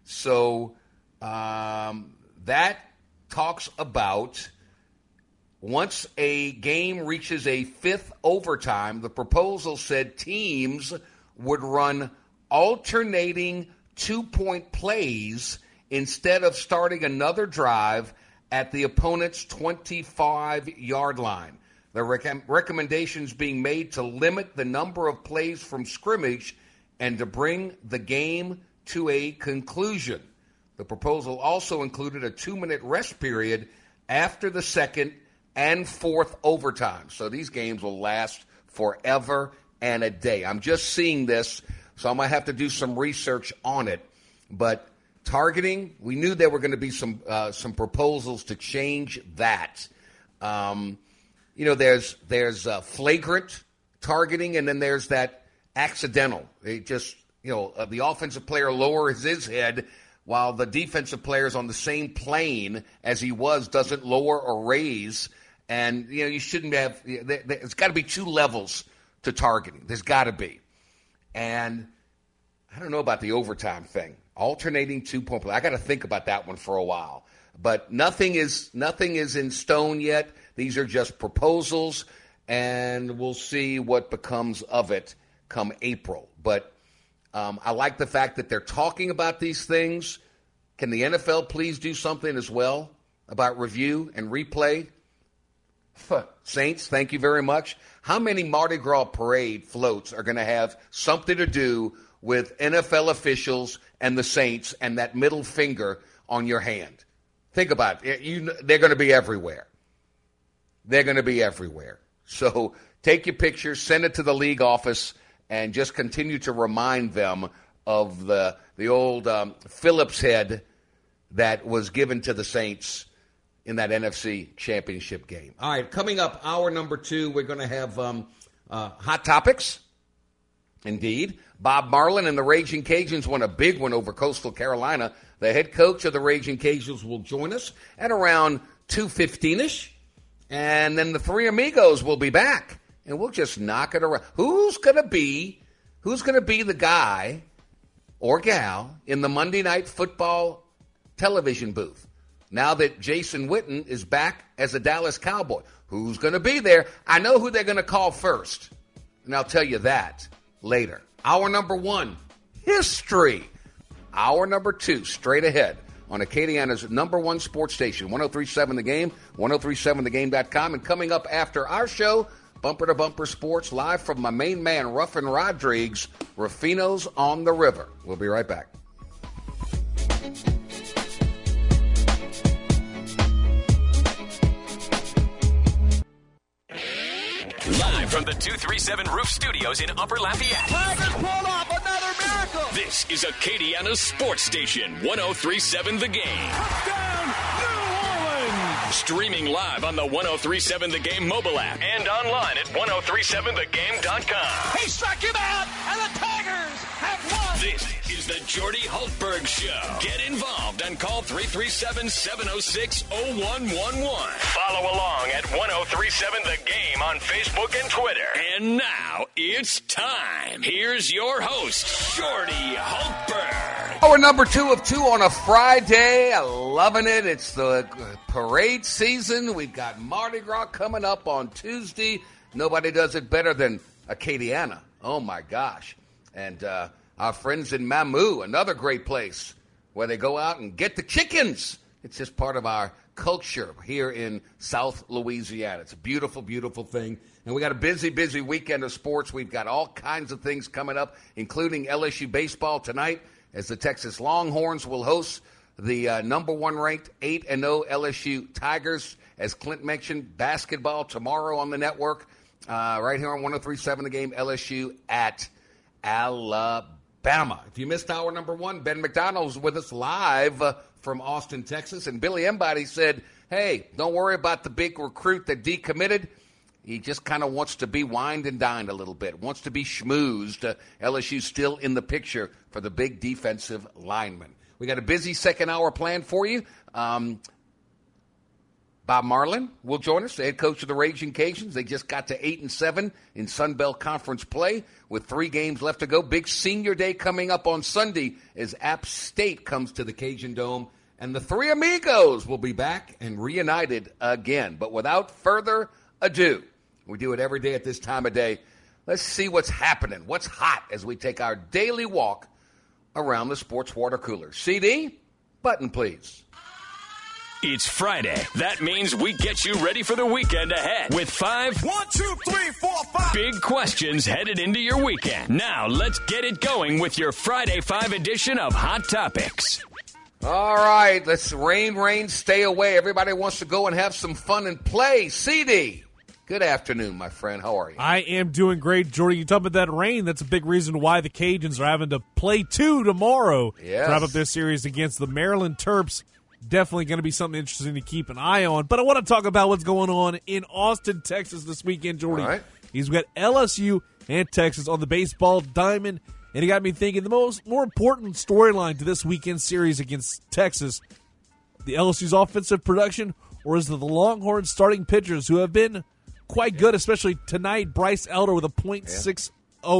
A: So um, that talks about once a game reaches a fifth overtime, the proposal said teams would run alternating two-point plays instead of starting another drive at the opponent's twenty-five-yard line. The rec- recommendations being made to limit the number of plays from scrimmage and to bring the game to a conclusion. The proposal also included a two-minute rest period after the second and fourth overtime. So these games will last forever and a day. I'm just seeing this, so I might have to do some research on it. But targeting, we knew there were going to be some uh, some proposals to change that. Um, you know, there's there's uh, flagrant targeting, and then there's that accidental. They just, you know, uh, the offensive player lowers his head while the defensive player is on the same plane as he was, doesn't lower or raise. And, you know, you shouldn't have – there's got to be two levels to targeting. There's got to be. And I don't know about the overtime thing. Alternating two-point play. I got to think about that one for a while. But nothing is nothing is in stone yet. These are just proposals, and we'll see what becomes of it come April. But um, I like the fact that they're talking about these things. Can the N F L please do something as well about review and replay? Saints, thank you very much. How many Mardi Gras parade floats are going to have something to do with N F L officials and the Saints and that middle finger on your hand? Think about it. You, they're going to be everywhere. They're going to be everywhere. So take your pictures, send it to the league office, and just continue to remind them of the the old um, Phillips head that was given to the Saints in that N F C Championship game. All right, coming up, hour number two, we're going to have um, uh, Hot Topics. Indeed. Bob Marlin and the Raging Cajuns won a big one over Coastal Carolina. The head coach of the Raging Cajuns will join us at around two fifteen-ish. And then the Three Amigos will be back, and we'll just knock it around. Who's going to be, who's going to be the guy or gal in the Monday Night Football television booth now that Jason Witten is back as a Dallas Cowboy? Who's going to be there? I know who they're going to call first, and I'll tell you that later. Hour number one, history. Hour number two, straight ahead on Acadiana's number one sports station, one oh three point seven The Game, ten thirty-seven the game dot com. And coming up after our show, Bumper to Bumper Sports, live from my main man, Ruffin Rodriguez, Ruffino's on the River. We'll be right back.
F: Live from the two thirty-seven Roof Studios in Upper Lafayette.
H: Tigers pulled off another miracle.
F: This is Acadiana's sports station, ten thirty-seven The Game.
H: Touchdown, New Orleans.
F: Streaming live on the ten thirty-seven The Game mobile app and online at ten thirty-seven the game dot com.
H: He struck him out, and the Tigers have won.
F: This is the Jordy Hultberg Show. Get involved and call three three seven, seven oh six, oh one one one. Follow along at ten thirty-seven The Game on Facebook and Twitter. And now it's time. Here's your host, Jordy Hultberg.
A: Hour number two of two on a Friday. Loving it. It's the parade season. We've got Mardi Gras coming up on Tuesday. Nobody does it better than Acadiana. Oh, my gosh. And uh, our friends in Mamou, another great place where they go out and get the chickens. It's just part of our culture here in South Louisiana. It's a beautiful, beautiful thing. And we got a busy, busy weekend of sports. We've got all kinds of things coming up, including L S U baseball tonight, as the Texas Longhorns will host the uh, number one ranked eight and oh L S U Tigers. As Clint mentioned, basketball tomorrow on the network, uh, right here on ten thirty-seven The Game, L S U at Alabama. Bama. If you missed hour number one, Ben McDonald's with us live uh, from Austin, Texas. And Billy Embody said, hey, don't worry about the big recruit that decommitted. He just kind of wants to be wined and dined a little bit, wants to be schmoozed. Uh, L S U still in the picture for the big defensive lineman. We got a busy second hour planned for you. Um, Bob Marlin will join us, the head coach of the Raging Cajuns. They just got to eight and seven in Sun Belt Conference play with three games left to go. Big senior day coming up on Sunday as App State comes to the Cajun Dome. And the Three Amigos will be back and reunited again. But without further ado, we do it every day at this time of day. Let's see what's happening, what's hot as we take our daily walk around the sports water cooler. C D, button please.
F: It's Friday. That means we get you ready for the weekend ahead with five,
H: One, two, three, four, five.
F: big questions headed into your weekend. Now let's get it going with your Friday Five edition of Hot Topics.
A: All right, let's rain, rain, stay away. Everybody wants to go and have some fun and play. C D, good afternoon, my friend. How are you?
I: I am doing great, Jordy. You talk about that rain. That's a big reason why the Cajuns are having to play two tomorrow
A: Yes.
I: to wrap up this series against the Maryland Terps. Definitely going to be something interesting to keep an eye on. But I want to talk about what's going on in Austin, Texas this weekend, Jordy.
A: All right.
I: He's got L S U and Texas on the baseball diamond. And it got me thinking the most more important storyline to this weekend series against Texas, the L S U's offensive production, or is it the Longhorns starting pitchers who have been quite good, especially tonight, Bryce Elder with a point six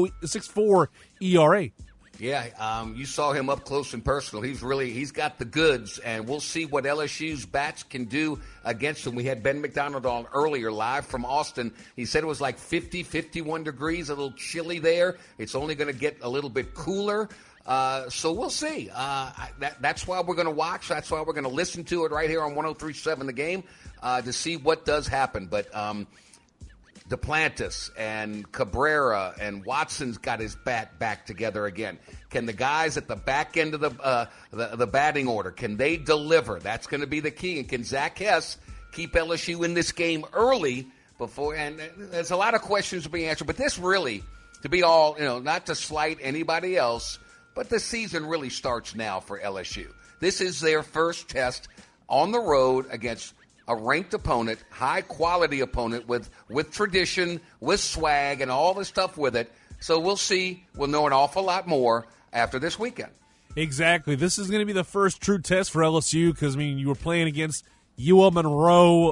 I: four E R A.
A: Yeah, um, you saw him up close and personal. He's really, he's got the goods, and we'll see what L S U's bats can do against him. We had Ben McDonald on earlier, live from Austin. He said it was like fifty, fifty-one degrees, a little chilly there. It's only going to get a little bit cooler. Uh, so we'll see. Uh, I, that, that's why we're going to watch. That's why we're going to listen to it right here on one oh three point seven The Game uh, to see what does happen. But um, Duplantis and Cabrera and Watson's got his bat back together again. Can the guys at the back end of the uh, the, the batting order, can they deliver? That's going to be the key. And can Zach Hess keep L S U in this game early before? And there's a lot of questions to be answered. But this really, to be all, you know, not to slight anybody else, but the season really starts now for L S U. This is their first test on the road against a ranked opponent, high-quality opponent with, with tradition, with swag, and all the stuff with it. So we'll see. We'll know an awful lot more after this weekend.
I: Exactly. This is going to be the first true test for L S U because, I mean, you were playing against U L Monroe,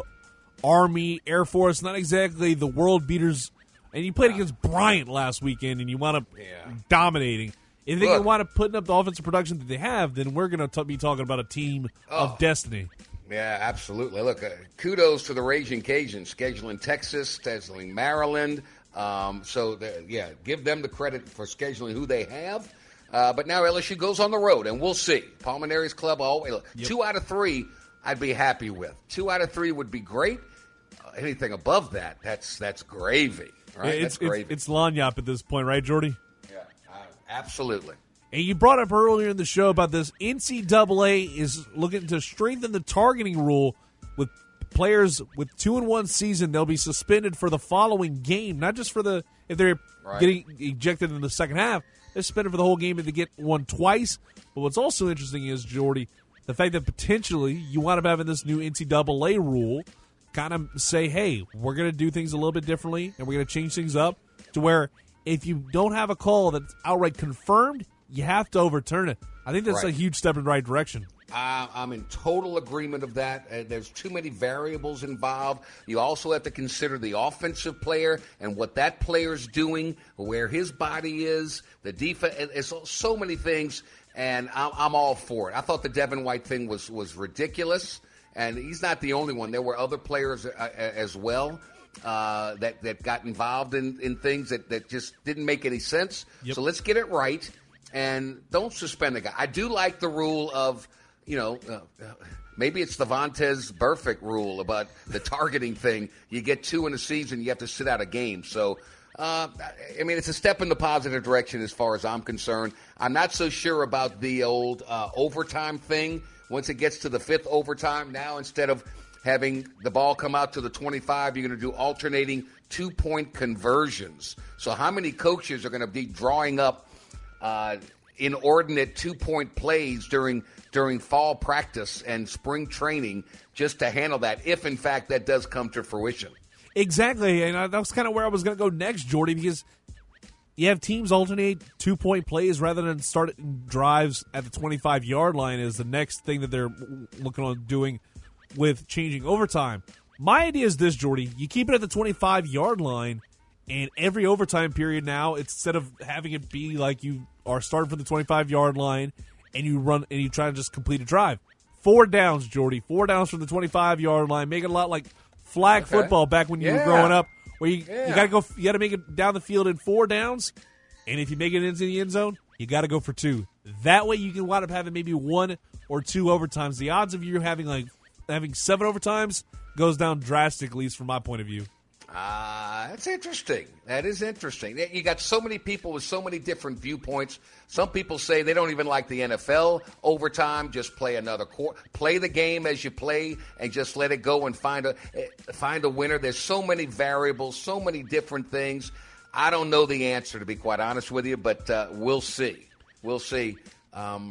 I: Army, Air Force, not exactly the world beaters. And you played against Bryant last weekend, and you wound up
A: Yeah.
I: dominating. If they
A: Look.
I: can wind up putting up the offensive production that they have, then we're going to be talking about a team
A: Oh.
I: of destiny.
A: Yeah, absolutely. Look, uh, kudos to the Raging Cajuns, scheduling Texas, scheduling Maryland. Um, so, the, yeah, give them the credit for scheduling who they have. Uh, but now L S U goes on the road, and we'll see. Palmanares Club, always, look,
I: Yep.
A: two out of three I'd be happy with. Two out of three would be great. Uh, anything above that, that's that's gravy. Right?
I: Yeah, it's,
A: that's gravy.
I: it's, it's lagniappe at this point, right, Jordy?
A: yeah, uh, absolutely.
I: And you brought up earlier in the show about this. N C double A is looking to strengthen the targeting rule with players with two and one season. They'll be suspended for the following game, not just for the if they're
A: Right.
I: getting ejected in the second half. They're suspended for the whole game if they get one twice. But what's also interesting is, Jordy, the fact that potentially you wind up having this new N C double A rule kind of say, hey, we're going to do things a little bit differently, and we're going to change things up to where if you don't have a call that's outright confirmed, you have to overturn it. I think that's
A: Right.
I: a huge step in the right direction.
A: Uh, I'm in total agreement of that. Uh, there's too many variables involved. You also have to consider the offensive player and what that player's doing, where his body is, the defense. It's so many things, and I'm, I'm all for it. I thought the Devin White thing was, was ridiculous, and he's not the only one. There were other players uh, as well uh, that, that got involved in, in things that, that just didn't make any sense.
I: Yep.
A: So let's get it right, and don't suspend the guy. I do like the rule of, you know, uh, uh, maybe it's the Vontez Burfict rule about the targeting thing. You get two in a season, you have to sit out a game. So, uh, I mean, it's a step in the positive direction as far as I'm concerned. I'm not so sure about the old uh, overtime thing. Once it gets to the fifth overtime, now instead of having the ball come out to the twenty-five, you're going to do alternating two-point conversions. So how many coaches are going to be drawing up uh, inordinate two-point plays during during fall practice and spring training just to handle that, if, in fact, that does come to fruition.
I: Exactly, and I, that was kind of where I was going to go next, Jordy, because you have teams alternate two-point plays rather than start drives at the twenty-five-yard line is the next thing that they're looking on doing with changing overtime. My idea is this, Jordy. You keep it at the twenty-five-yard line, and every overtime period now, instead of having it be like you are starting from the twenty-five-yard line and you run and you try to just complete a drive. Four downs, Jordy. Four downs from the twenty-five-yard line. Make it a lot like flag
A: okay.
I: football back when you
A: yeah.
I: were growing up, where you,
A: yeah.
I: you got to go. You got to make it down the field in four downs, and if you make it into the end zone, you got to go for two. That way, you can wind up having maybe one or two overtimes. The odds of you having like having seven overtimes goes down drastically, at least from my point of view.
A: Ah, uh, that's interesting. That is interesting. You got so many people with so many different viewpoints. Some people say they don't even like the N F L overtime. Just play another quarter. Play the game as you play, and just let it go and find a find a winner. There's so many variables, so many different things. I don't know the answer, to be quite honest with you, but uh, we'll see. We'll see. Um,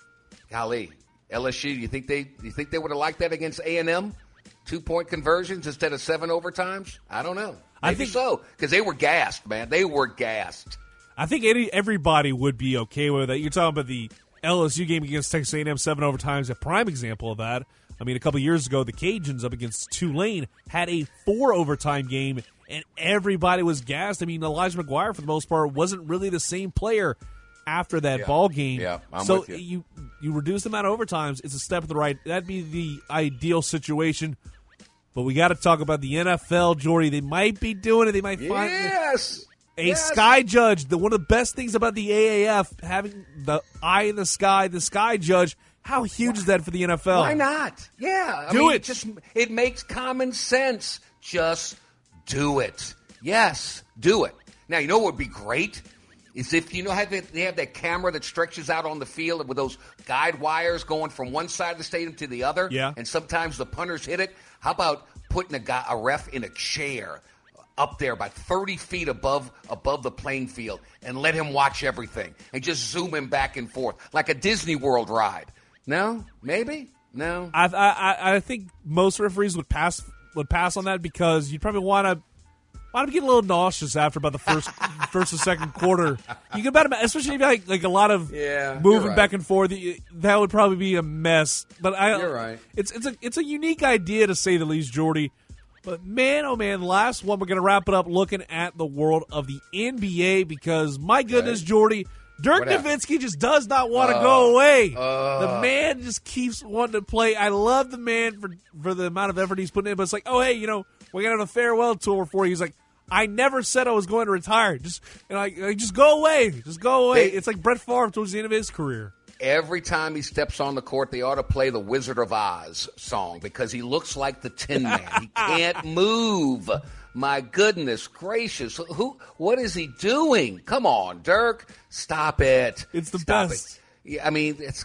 A: golly, L S U. You think they? You think they would have liked that against A and M? Two-point conversions instead of seven overtimes? I don't know. Maybe
I: I think
A: so, because they were gassed, man. They were gassed.
I: I think any, everybody would be okay with that. You're talking about the L S U game against Texas A and M, seven overtimes, a prime example of that. I mean, a couple years ago, the Cajuns up against Tulane had a four-overtime game, and everybody was gassed. I mean, Elijah McGuire, for the most part, wasn't really the same player after that
A: yeah.
I: ball game.
A: Yeah, I'm
I: so
A: with you.
I: you you reduce the amount of overtimes, it's a step in the right. That'd be the ideal situation. But we got to talk about the N F L, Jordy. They might be doing it. They might find
A: yes.
I: a
A: yes.
I: sky judge. The one of the best things about the A A F, having the eye in the sky, the sky judge. How huge is that for the N F L?
A: Why not? Yeah, I
I: do
A: mean,
I: it.
A: it. Just it makes common sense. Just do it. Yes, do it. Now you know what would be great is if you know how they, they have that camera that stretches out on the field with those guide wires going from one side of the stadium to the other.
I: Yeah.
A: And sometimes the punters hit it. How about putting a guy, a ref in a chair up there about thirty feet above above the playing field and let him watch everything and just zoom him back and forth like a Disney World ride? No? Maybe? No?
I: I I, I think most referees would pass would pass on that because you'd probably want to want to get a little nauseous after about the first first or second quarter. You can bet, especially if you like like a lot of
A: yeah,
I: moving
A: right.
I: back and forth. That would probably be a mess. But I,
A: you're right.
I: It's it's a it's a unique idea to say the least, Jordy. But man, oh man, last one we're going to wrap it up looking at the world of the N B A because my goodness,
A: right.
I: Jordy. Dirk Nowitzki just does not want to uh, go away.
A: Uh,
I: the man just keeps wanting to play. I love the man for for the amount of effort he's putting in. But it's like, oh, hey, you know, we're going to have a farewell tour for you. He's like, I never said I was going to retire. Just you know, like, like, just go away. Just go away. They, it's like Brett Favre towards the end of his career.
A: Every time he steps on the court, they ought to play the Wizard of Oz song because he looks like the Tin Man. He can't move. My goodness gracious. Who? What is he doing? Come on, Dirk. Stop it.
I: It's the
A: Stop
I: best.
A: It. Yeah, I mean, it's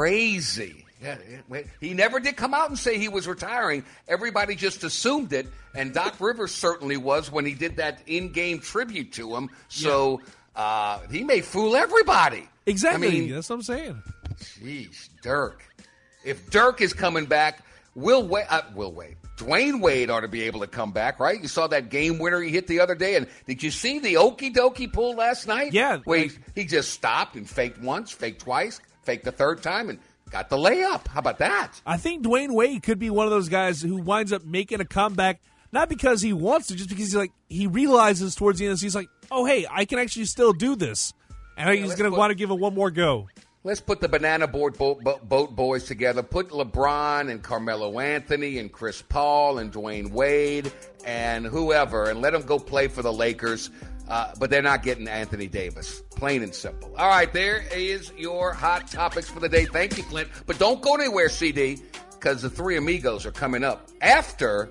A: crazy. Yeah, he never did come out and say he was retiring. Everybody just assumed it, and Doc Rivers certainly was when he did that in-game tribute to him. So yeah. uh, he may fool everybody.
I: Exactly.
A: I mean,
I: that's what I'm saying.
A: Jeez, Dirk. If Dirk is coming back, Will Wade, uh, Will Wade, Dwayne Wade ought to be able to come back, right? You saw that game winner he hit the other day, and did you see the okie dokie pull last night?
I: Yeah.
A: Where he, he just stopped and faked once, faked twice, faked the third time, and got the layup. How about that?
I: I think Dwayne Wade could be one of those guys who winds up making a comeback, not because he wants to, just because he's like he realizes towards the end, he's like, oh, hey, I can actually still do this. And yeah, he's going to want to give it one more go.
A: Let's put the banana board boat, boat, boat boys together. Put LeBron and Carmelo Anthony and Chris Paul and Dwayne Wade and whoever, and let them go play for the Lakers. Uh, but they're not getting Anthony Davis. Plain and simple. All right, there is your hot topics for the day. Thank you, Clint. But don't go anywhere, C D, because the three amigos are coming up after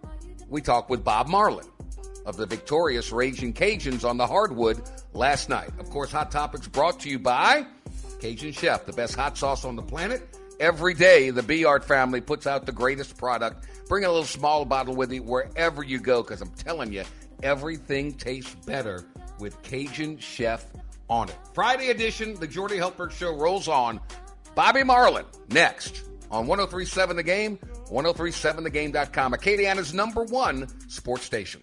A: we talk with Bob Marlin of the victorious Raging Cajuns on the hardwood last night. Of course, Hot Topics brought to you by Cajun Chef, the best hot sauce on the planet. Every day, the B-Art family puts out the greatest product. Bring a little small bottle with you wherever you go, because I'm telling you, everything tastes better with Cajun Chef on it. Friday edition, the Jordy Hultberg Show rolls on. Bobby Marlin next on one oh three point seven The Game, ten thirty-seven the game dot com, Acadiana's number one sports station.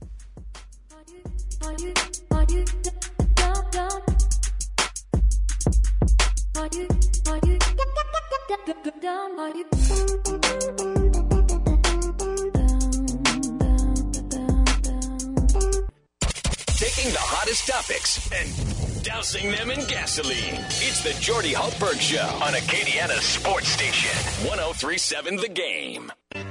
F: Taking the hottest topics and dousing them in gasoline. It's the Jordy Hultberg Show on Acadiana Sports Station, ten thirty-seven The Game.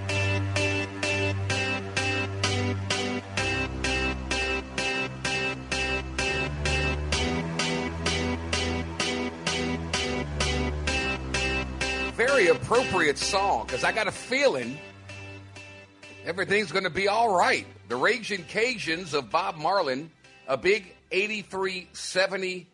A: Very appropriate song, because I got a feeling everything's going to be all right. The Ragin' Cajuns of Bob Marlin, a big eighty-three seventy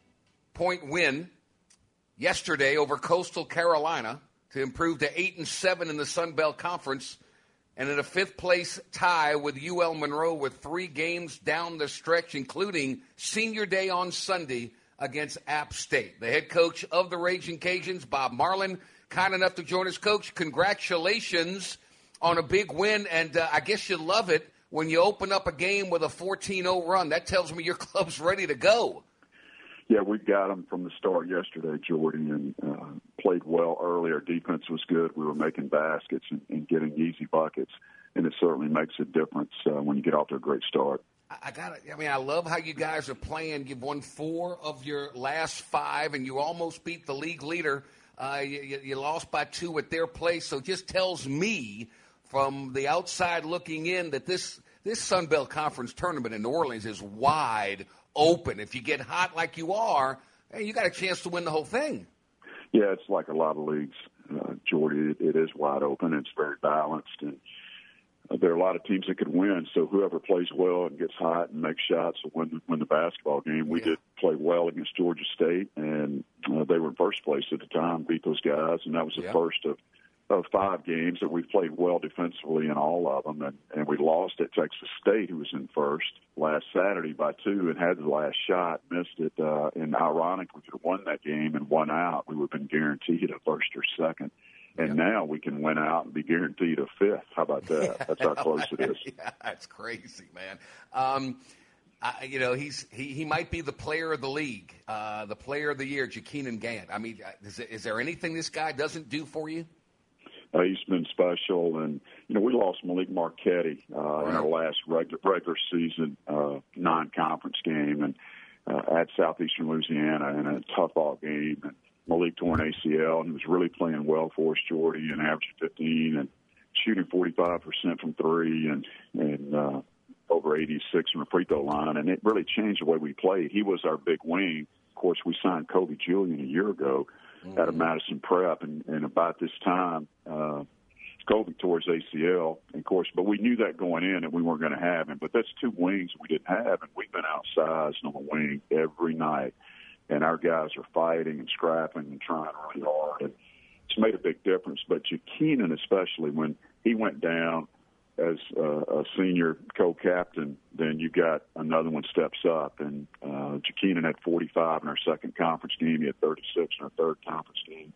A: point win yesterday over Coastal Carolina to improve to eight and seven in the Sun Belt Conference, and in a fifth place tie with U L Monroe with three games down the stretch, including Senior Day on Sunday against App State. The head coach of the Ragin' Cajuns, Bob Marlin, kind enough to join us. Coach, congratulations on a big win, and uh, I guess you love it when you open up a game with a fourteen oh run. That tells me your club's ready to go.
J: Yeah, we got them from the start yesterday, Jordy, and uh, played well early. Our defense was good. We were making baskets and, and getting easy buckets, and it certainly makes a difference uh, when you get off to a great start.
A: I got it. I mean, I love how you guys are playing. You've won four of your last five, and you almost beat the league leader. Uh, you, you lost by two at their place, so it just tells me from the outside looking in that this this Sun Belt Conference tournament in New Orleans is wide open. If you get hot like you are, hey, you got a chance to win the whole thing.
J: Yeah, it's like a lot of leagues, uh, Jordy. It, it is wide open. It's very balanced, and uh, there are a lot of teams that could win. So whoever plays well and gets hot and makes shots will win the, win the basketball game. We yeah. did play well against Georgia State, and uh, they were in first place at the time, beat those guys, and that was the yeah. first of of five games that we played well defensively in all of them, and, and we lost at Texas State, who was in first last Saturday by two and had the last shot, missed it, uh, and ironic, we could have won that game and won out. We would have been guaranteed a first or second, and yep. now we can win out and be guaranteed a fifth. How about that? Yeah, that's how close it is.
A: Yeah, that's crazy, man. Um, I, you know, he's he, he might be the player of the league, uh, the player of the year, Jakeenan Gant. I mean, is, is there anything this guy doesn't do for you?
J: Uh, he's been special, and you know we lost Malik Marquetti uh, right. in our last regular, regular season uh, non-conference game, and uh, at Southeastern Louisiana in a tough ball game. And Malik tore an A C L, and he was really playing well for us, Jordy, and averaging fifteen and shooting forty-five percent from three, and and uh, over eighty-six from the free throw line, and it really changed the way we played. He was our big wing. Of course, we signed Kobe Julian a year ago. Mm-hmm. Out of Madison Prep, and, and about this time, uh, Kobe tore his A C L, of course, but we knew that going in and we weren't going to have him. But that's two wings we didn't have, and we've been outsized on the wing every night, and our guys are fighting and scrapping and trying really hard, and it's made a big difference. But Jakeenan, especially when he went down as uh, a senior co-captain, then you got another one steps up. And uh, Jakeenan had forty-five in our second conference game. He had thirty-six in our third conference game.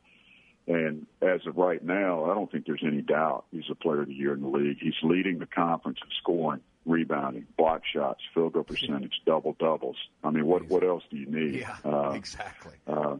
J: And as of right now, I don't think there's any doubt he's a player of the year in the league. He's leading the conference in scoring, rebounding, block shots, field goal percentage, double-doubles. I mean, what, what else do you need?
A: Yeah,
J: uh,
A: exactly.
J: Uh,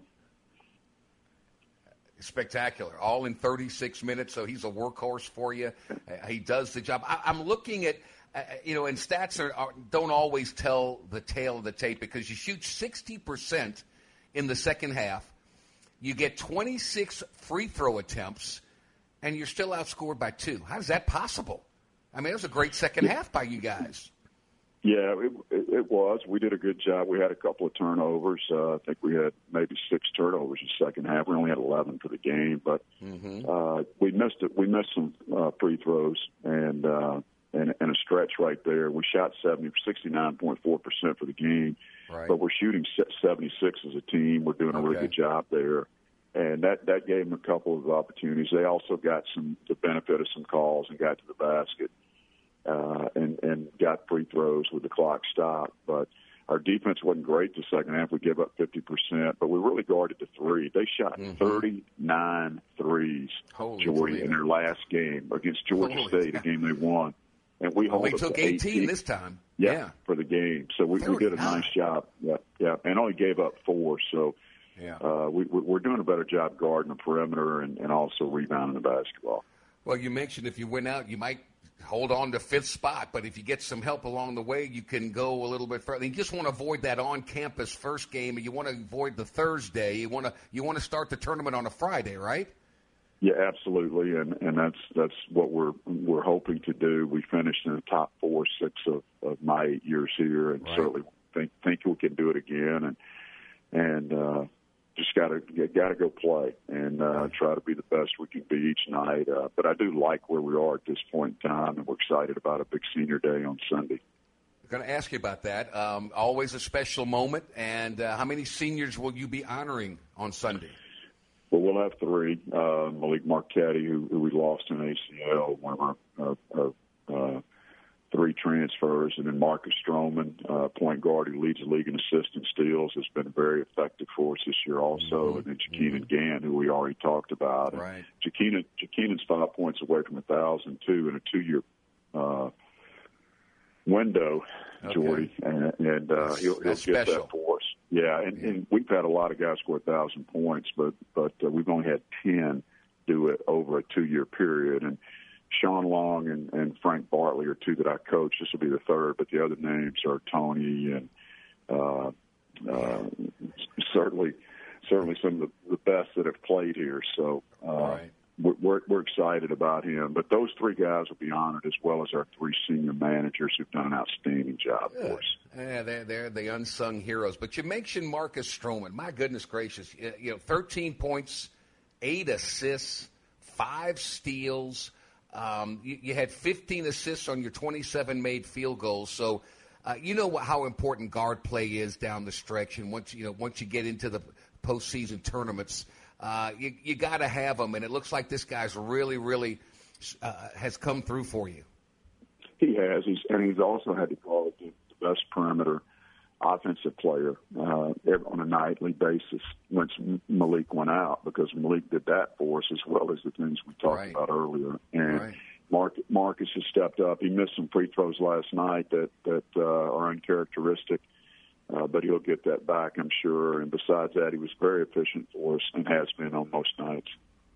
A: Spectacular, all in thirty-six minutes, so he's a workhorse for you. Uh, he does the job. I, I'm looking at, uh, you know, and stats are, are, don't always tell the tale of the tape because you shoot sixty percent in the second half, you get twenty-six free throw attempts, and you're still outscored by two. How is that possible? I mean, it was a great second half by you guys.
J: Yeah, it, it, it was. We did a good job. We had a couple of turnovers. Uh, I think we had maybe six turnovers in the second half. We only had eleven for the game, but mm-hmm. uh, we missed it. We missed some uh, free throws and, uh, and and a stretch right there. We shot seventy, sixty-nine point four percent for the game, right. But we're shooting seventy-six as a team. We're doing a okay. really good job there. And that, that gave them a couple of opportunities. They also got some the benefit of some calls and got to the basket. Uh, and, and got free throws with the clock stopped. But our defense wasn't great the second half. We gave up fifty percent, but we really guarded the three. They shot mm-hmm. thirty-nine threes,
A: Holy
J: Jordy, in their last game against Georgia Holy State, God. a game they won. And we
A: well,
J: we
A: took eighteen this time.
J: Yeah,
A: yeah,
J: for the game. So we, we did a nice job. Yeah, yeah, and only gave up four. So
A: yeah,
J: uh, we, we're doing a better job guarding the perimeter and, and also rebounding the basketball.
A: Well, you mentioned if you win out, you might hold on to fifth spot, but if you get some help along the way, you can go a little bit further. You just want to avoid that on-campus first game, and you want to avoid the Thursday. You want to you want to start the tournament on a Friday, right?
J: Yeah, absolutely, and and that's that's what we're we're hoping to do. We finished in the top four, six of, of my eight years here, and right. certainly think think we can do it again, and and uh, just got to got to go play and uh, right. try to be the best we can be each night. Uh, but I do like where we are at this point in time, and we're excited about a big senior day on Sunday.
A: I'm going to ask you about that. Um, always a special moment, and uh, how many seniors will you be honoring on Sunday?
J: Well, we'll have three. Uh, Malik Marquette, who, who we lost in A C L, one of our, our, our uh, three transfers, and then Marcus Stroman, uh, point guard who leads the league in assists and steals, has been very effective for us this year also, mm-hmm. and then Jakeenan mm-hmm. Gann, who we already talked about.
A: Right.
J: Jakeenan, Jakeenan's five points away from a thousand two in a two-year uh, window, okay. Jordy, and, and uh, he'll, he'll get that for us. Yeah, and, yeah. and we've had a lot of guys score one thousand points, but but uh, we've only had ten do it over a two-year period. And Sean Long and, and Frank Bartley are two that I coach. This will be the third, but the other names are Tony and uh, uh, certainly certainly some of the, the best that have played here. So uh,
A: right.
J: we're, we're, we're excited about him. But those three guys will be honored, as well as our three senior managers who've done an outstanding job
A: Good.
J: for us.
A: Yeah, they're, they're the unsung heroes. But you mentioned Marcus Stroman. My goodness gracious. You know, thirteen points, eight assists, five steals. Um, you, you had fifteen assists on your twenty-seven made field goals. So uh, you know how important guard play is down the stretch. And once, you know, once you get into the postseason tournaments, uh, you, you got to have them. And it looks like this guy's really, really uh, has come through for you.
J: He has. He's, and he's also had to call it the best perimeter offensive player uh, on a nightly basis once Malik went out, because Malik did that for us as well as the things we talked
A: right.
J: about earlier. And
A: right.
J: Mark, Marcus has stepped up. He missed some free throws last night that, that uh, are uncharacteristic, uh, but he'll get that back, I'm sure. And besides that, he was very efficient for us and has been on most nights.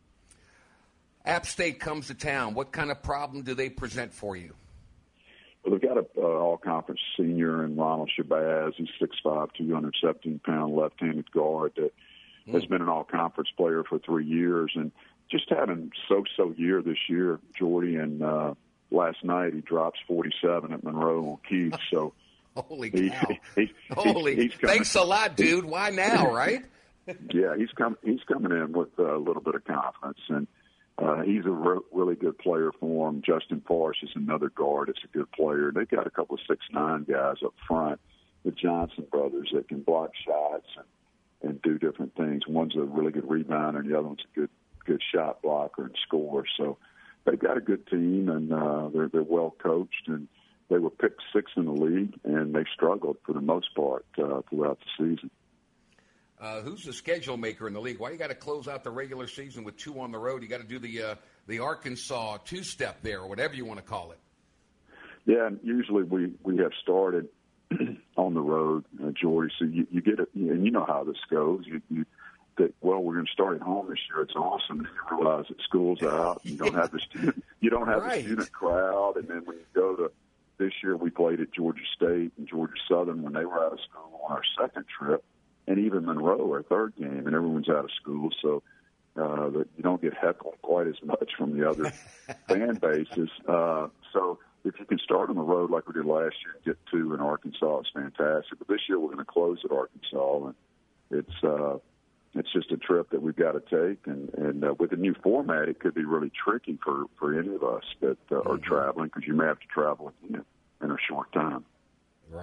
A: App State comes to town. What kind of problem do they present for you?
J: Well, they've got an uh, all-conference senior in Ronald Shabazz. He's six five, two hundred seventeen pound left-handed guard that mm. has been an all-conference player for three years and just had a so-so year this year, Jordy. And uh, last night he drops forty-seven at Monroe on Keith. So
A: holy
J: he,
A: cow!
J: He, he,
A: holy,
J: he's coming,
A: thanks a lot, dude. Why now, right?
J: yeah, he's come. He's coming in with a little bit of confidence and. Uh, he's a re- really good player for him. Justin Forrest is another guard. It's a good player. They've got a couple of six nine guys up front, the Johnson brothers, that can block shots and, and do different things. One's a really good rebounder, and the other one's a good good shot blocker and scorer. So they've got a good team, and uh, they're they're well coached, and they were picked sixth in the league, and they struggled for the most part uh, throughout the season.
A: Uh, who's the schedule maker in the league? Why you got to close out the regular season with two on the road? You got to do the uh, the Arkansas two-step there, or whatever you want to call it.
J: Yeah, and usually we, we have started on the road, uh, Jordy. So you, you get it, and you know how this goes. You, you think, well, we're going to start at home this year. It's awesome. And you realize that school's out, and you don't have the student, you don't have
A: right.
J: the student crowd. And then when you go to this year, we played at Georgia State and Georgia Southern when they were out of school on our second trip. And even Monroe, our third game, and everyone's out of school, so uh, that you don't get heckled quite as much from the other fan bases. Uh, so if you can start on the road like we did last year and get two in Arkansas, it's fantastic. But this year we're going to close at Arkansas, and it's uh, it's just a trip that we've got to take. And, and uh, with the new format, it could be really tricky for, for any of us that uh, mm-hmm. are traveling, because you may have to travel again in a short time.
A: Right.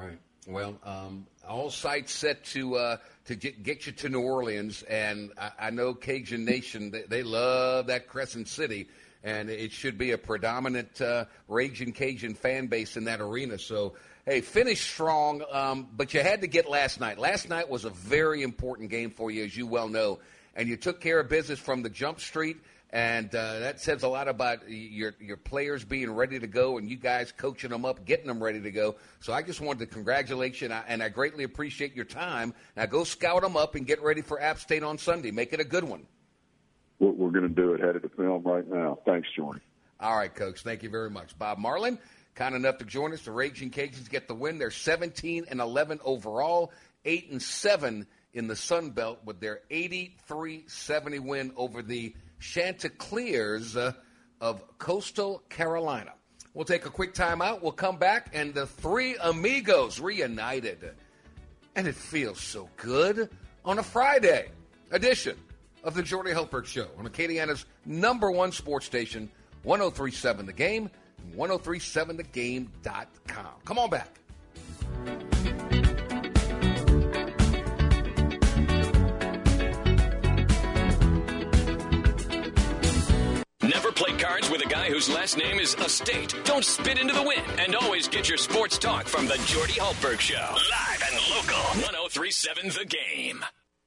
A: Well, um, all sites set to uh, to get, get you to New Orleans, and I, I know Cajun Nation, they, they love that Crescent City, and it should be a predominant uh, Raging Cajun fan base in that arena. So, hey, finish strong, um, but you had to get last night. Last night was a very important game for you, as you well know, and you took care of business from the jump street. And uh, that says a lot about your your players being ready to go and you guys coaching them up, getting them ready to go. So I just wanted to congratulate you, and I, and I greatly appreciate your time. Now go scout them up and get ready for App State on Sunday. Make it a good one.
J: We're, we're going to do it. Headed to film right now. Thanks, Jordan.
A: All right, Coach. Thank you very much.B Marlin, kind enough to join us. The Raging Cajuns get the win. They're seventeen and eleven overall, eight and seven in the Sun Belt with their eighty-three seventy win over the Chanticleers uh, of Coastal Carolina. We'll take a quick time out. We'll come back, and the three amigos reunited. And it feels so good on a Friday edition of the Jordy Hultberg Show on Acadiana's number one sports station, one oh three point seven The Game, and one oh three point seven the game dot com. Come on back.
F: Never play cards with a guy whose last name is Estate. Don't spit into the wind. And always get your sports talk from the Jordy Hultberg Show. Live and local. one oh three point seven The Game.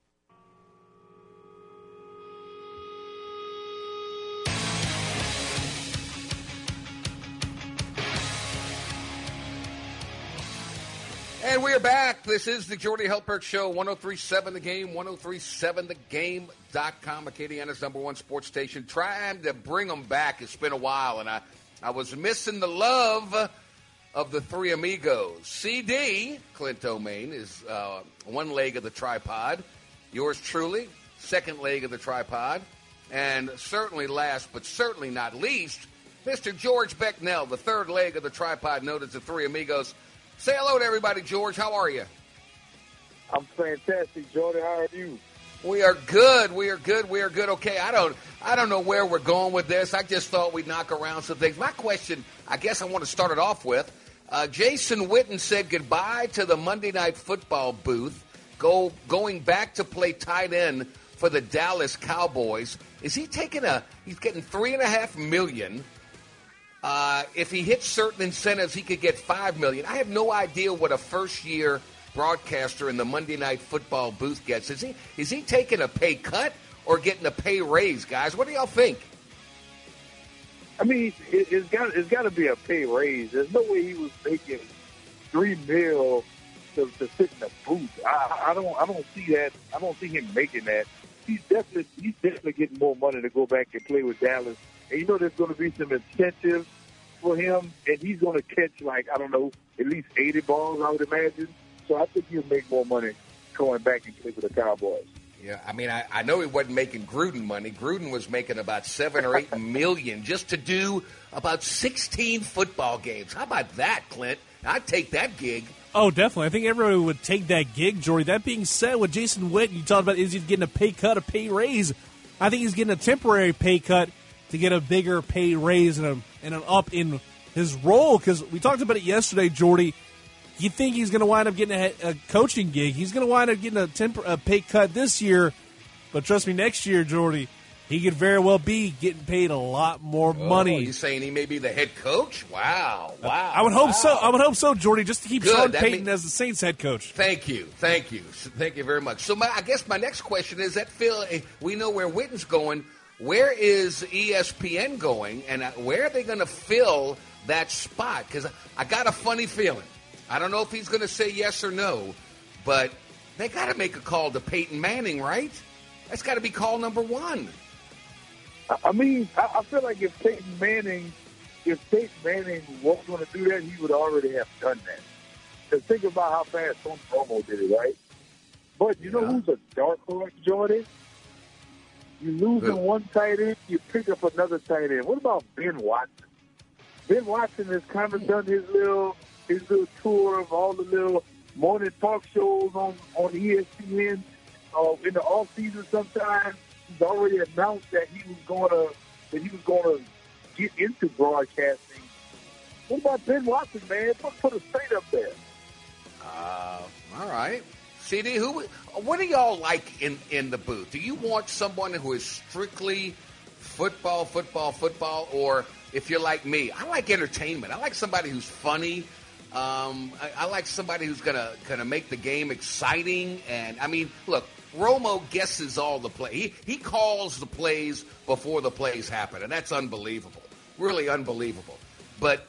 A: And we're back. This is the Jordy Hultberg Show, one oh three point seven The Game, one oh three point seven the game dot com, Acadiana's number one sports station. Trying to bring them back. It's been a while, and I, I was missing the love of the three amigos. C D, Clint O'Main, is uh, one leg of the tripod. Yours truly, second leg of the tripod. And certainly last, but certainly not least, Mister George Becknell, the third leg of the tripod, known as the three amigos. Say hello to everybody, George. How are you?
K: I'm fantastic, Jordy. How are you?
A: We are good. We are good. We are good. Okay, I don't I don't know where we're going with this. I just thought we'd knock around some things. My question, I guess I want to start it off with, uh, Jason Witten said goodbye to the Monday Night Football booth, go going back to play tight end for the Dallas Cowboys. Is he taking a, he's getting three and a half million. Uh, if he hits certain incentives, he could get five million dollars. I have no idea what a first-year broadcaster in the Monday Night Football booth gets. Is he is he taking a pay cut or getting a pay raise, guys? What do y'all think?
K: I mean, it, it's got it's got to be a pay raise. There's no way he was making three mil to, to sit in the booth. I, I don't I don't see that. I don't see him making that. He's definitely he's definitely getting more money to go back and play with Dallas. And you know there's going to be some incentives for him, and he's going to catch, like, I don't know, at least eighty balls, I would imagine. So I think he'll make more money going back and play for the Cowboys.
A: Yeah, I mean, I, I know he wasn't making Gruden money. Gruden was making about seven or eight million just to do about sixteen football games. How about that, Clint? I'd take that gig.
I: Oh, definitely. I think everybody would take that gig, Jordy. That being said, with Jason Witten, you talked about is he getting a pay cut, a pay raise? I think he's getting a temporary pay cut to get a bigger pay raise and, a, and an up in his role. Because we talked about it yesterday, Jordy. You think he's going to wind up getting a, a coaching gig. He's going to wind up getting a, temp- a pay cut this year. But trust me, next year, Jordy, he could very well be getting paid a lot more
A: oh,
I: money.
A: You're saying he may be the head coach? Wow. Wow.
I: I would hope
A: wow.
I: so. I would hope so, Jordy, just to keep
A: Good.
I: Sean
A: That
I: Payton
A: mean-
I: as the Saints head coach.
A: Thank you. Thank you. Thank you very much. So my, I guess my next question is that, Phil, we know where Witten's going. Where is E S P N going, and where are they going to fill that spot? Because I got a funny feeling. I don't know if he's going to say yes or no, but they got to make a call to Peyton Manning, right? That's got to be call number one.
K: I mean, I feel like if Peyton Manning, if Peyton Manning was going to do that, he would already have done that. Because think about how fast Tony Romo did it, right? But you yeah. know who's a dark horse, Jordan? You lose in one tight end, you pick up another tight end. What about Ben Watson? Ben Watson has kind of done his little his little tour of all the little morning talk shows on, on E S P N uh, in the off season. Sometimes he's already announced that he was going to that he was going to get into broadcasting. What about Ben Watson, man? Put, put a straight up there.
A: Uh, all right. C D, who? What do y'all like in, in the booth? Do you want someone who is strictly football, football, football, or if you're like me, I like entertainment. I like somebody who's funny. Um, I, I like somebody who's gonna gonna make the game exciting. And I mean, look, Romo guesses all the play. He he calls the plays before the plays happen, and that's unbelievable, really unbelievable. But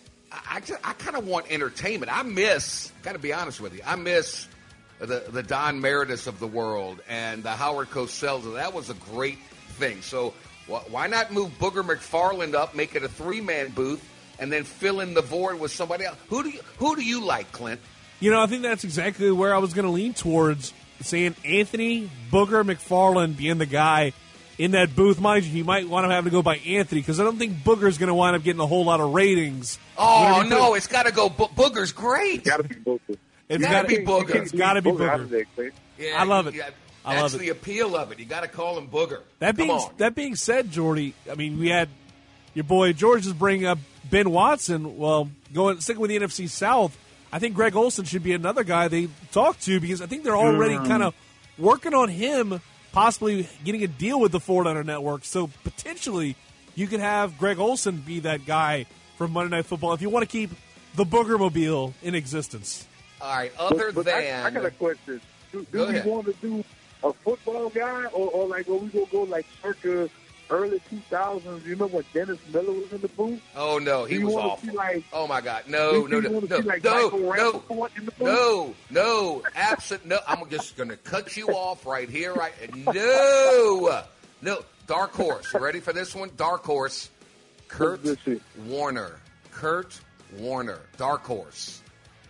A: I I, I kind of want entertainment. I miss. Got to be honest with you. I miss the the Don Meredith of the world and the Howard Cosell. That was a great thing. So wh- why not move Booger McFarland up, make it a three man booth, and then fill in the void with somebody else? Who do you who do you like, Clint?
I: You know, I think that's exactly where I was going to lean towards, saying Anthony Booger McFarland being the guy in that booth. Mind you, he might want to have to go by Anthony because I don't think Booger's going to wind up getting a whole lot of ratings.
A: Oh, no, it's got to go. Bo- Booger's great.
K: Got to be Booger.
I: It's
A: got to be Booger.
I: It's got to be Booger.
A: Yeah,
I: I love it.
A: Yeah,
I: I
A: that's
I: love it.
A: the appeal of it. You got to call him Booger.
I: That being
A: Come on.
I: that being said, Jordy, I mean, we had your boy George is bringing up Ben Watson. Well, going sticking with the N F C South, I think Greg Olsen should be another guy they talk to because I think they're already
K: Mm.
I: kind of working on him possibly getting a deal with the Ford Hunter Network. So potentially you could have Greg Olsen be that guy from Monday Night Football if you want to keep the Booger Mobile in existence.
A: All right, other
K: but, but
A: than...
K: I, I got a question. Do,
A: Go
K: do we
A: ahead.
K: want to do a football guy, or, or like, are we going to go like circa early two thousands? You remember when Dennis Miller was in the booth?
A: Oh, no, he
K: Do you
A: was
K: wanna
A: awful.
K: See like,
A: oh, my God. No,
K: do
A: no,
K: you
A: no,
K: wanna
A: no,
K: see like
A: no,
K: Michael
A: no,
K: Rappaport in the booth?
A: no, no, absolutely no. I'm just going to cut you off right here. Right? No, no. Dark horse. You ready for this one? Dark horse. Kurt Warner. Kurt Warner. Dark horse.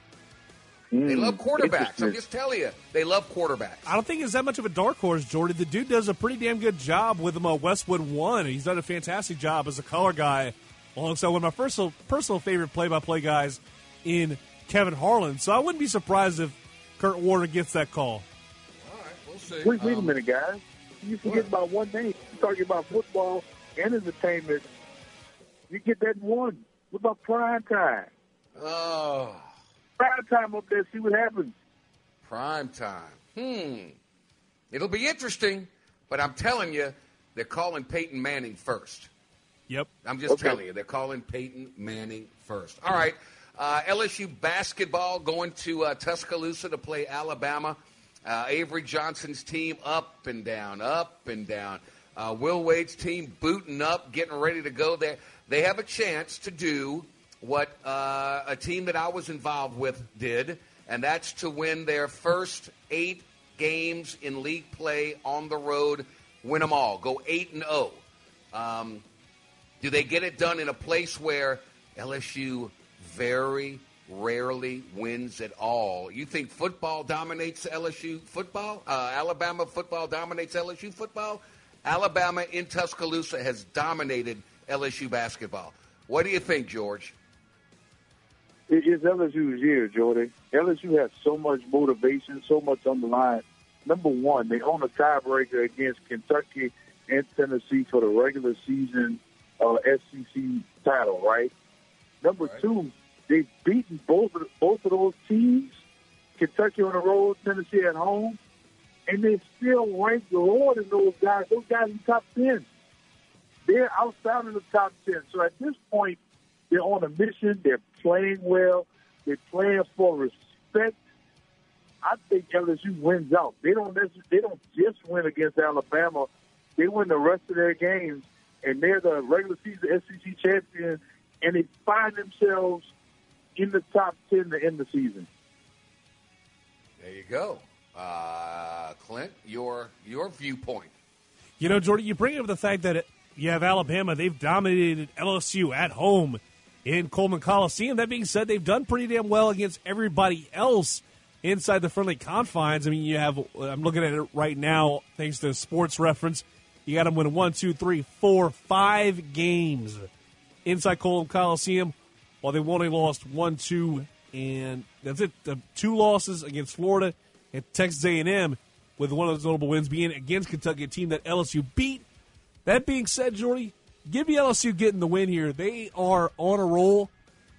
A: They love quarterbacks. I'm just telling you, they love quarterbacks.
I: I don't think it's that much of a dark horse, Jordy. The dude does a pretty damn good job with him on Westwood One. He's done a fantastic job as a color guy, alongside one of my personal personal favorite play-by-play guys in Kevin Harlan. So I wouldn't be surprised if Kurt Warner gets that call.
A: All right, we'll see.
K: Wait, wait a
A: Um,
K: minute, guys. You forget about one thing. You're talking about football and entertainment. You get that one. What about prime time?
A: Oh,
K: Prime time up there, see what happens.
A: prime time. Hmm. It'll be interesting, but I'm telling you, they're calling Peyton Manning first.
I: Yep.
A: I'm just
K: Okay.
A: telling you, they're calling Peyton Manning first. All right. Uh, L S U basketball going to uh, Tuscaloosa to play Alabama. Uh, Avery Johnson's team up and down, up and down. Uh, Will Wade's team booting up, getting ready to go there. They have a chance to do what uh, a team that I was involved with did, and that's to win their first eight games in league play on the road, win them all, go eight and oh. Um, do they get it done in a place where L S U very rarely wins at all? You think football dominates L S U football? Uh, Alabama football dominates L S U football? Alabama in Tuscaloosa has dominated L S U basketball. What do you think, George?
K: It is L S U's year, Jordy. L S U has so much motivation, so much on the line. Number one, they own a tiebreaker against Kentucky and Tennessee for the regular season uh, S E C title, right? Number
A: Right.
K: two, they've beaten both of, both of those teams, Kentucky on the road, Tennessee at home, and they still rank lower than those guys. Those guys in the top ten. They're outside of the top ten. So at this point, they're on a mission. They're playing well. They're playing for respect. I think L S U wins out. They don't necessarily, they don't just win against Alabama. They win the rest of their games, and they're the regular season S E C champion, and they find themselves in the top ten to end the season.
A: There you go. Uh, Clint, your your viewpoint.
I: You know, Jordy, you bring up the fact that you have Alabama. They've dominated L S U at home in Coleman Coliseum. That being said, they've done pretty damn well against everybody else inside the friendly confines. I mean, you have, I'm looking at it right now, thanks to Sports Reference. You got them winning one, two, three, four, five games inside Coleman Coliseum, while they've only lost one, two, and that's it. The two losses against Florida and Texas A and M, with one of those notable wins being against Kentucky, a team that L S U beat. That being said, Jordy, give me L S U getting the win here. They are on a roll.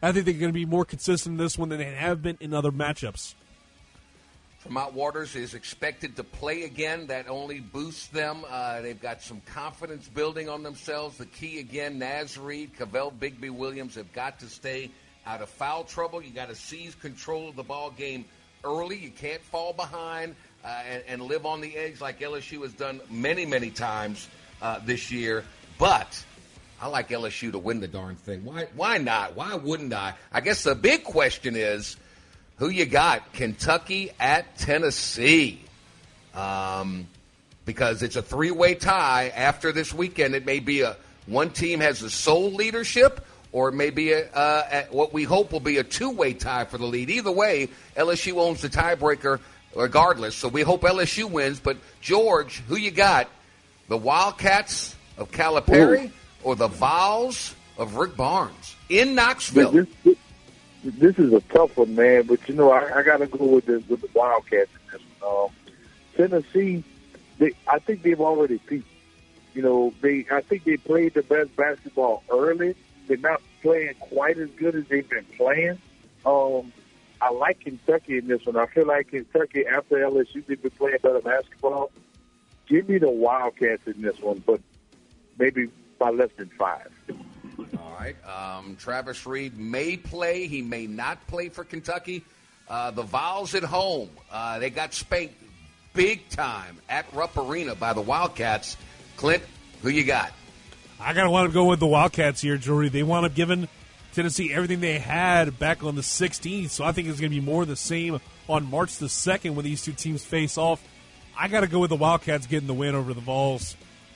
I: I think they're going to be more consistent in this one than they have been in other matchups.
A: Tremont Waters is expected to play again. That only boosts them. Uh, they've got some confidence building on themselves. The key again, Naz Reid, Cavell Bigby Williams have got to stay out of foul trouble. You got to seize control of the ball game early. You can't fall behind uh, and, and live on the edge like L S U has done many, many times uh, this year. But I like L S U to win the darn thing. Why? Why not? Why wouldn't I? I guess the big question is, who you got? Kentucky at Tennessee. Um, because it's a three-way tie after this weekend. It may be a one team has the sole leadership, or it may be a, uh, a, what we hope will be a two-way tie for the lead. Either way, L S U owns the tiebreaker regardless. So we hope L S U wins. But, George, who you got? The Wildcats of Calipari Ooh. or the Vols of Rick Barnes in Knoxville?
K: This, this, this is a tough one, man. But, you know, I, I got to go with the, with the Wildcats in this one. Um, Tennessee, they, I think they've already peaked. You know, they I think they played the best basketball early. They're not playing quite as good as they've been playing. Um, I like Kentucky in this one. I feel like Kentucky, after L S U, they've been playing better basketball. Give me the Wildcats in this one, but maybe by less than five.
A: All right. Um, Travis Reed may play. He may not play for Kentucky. Uh, the Vols at home. Uh, they got spanked big time at Rupp Arena by the Wildcats. Clint, who you got?
I: I got to want to go with the Wildcats here, Jordy. They wound up giving Tennessee everything they had back on the sixteenth, so I think it's going to be more of the same on March the second when these two teams face off. I got to go with the Wildcats getting the win over the Vols.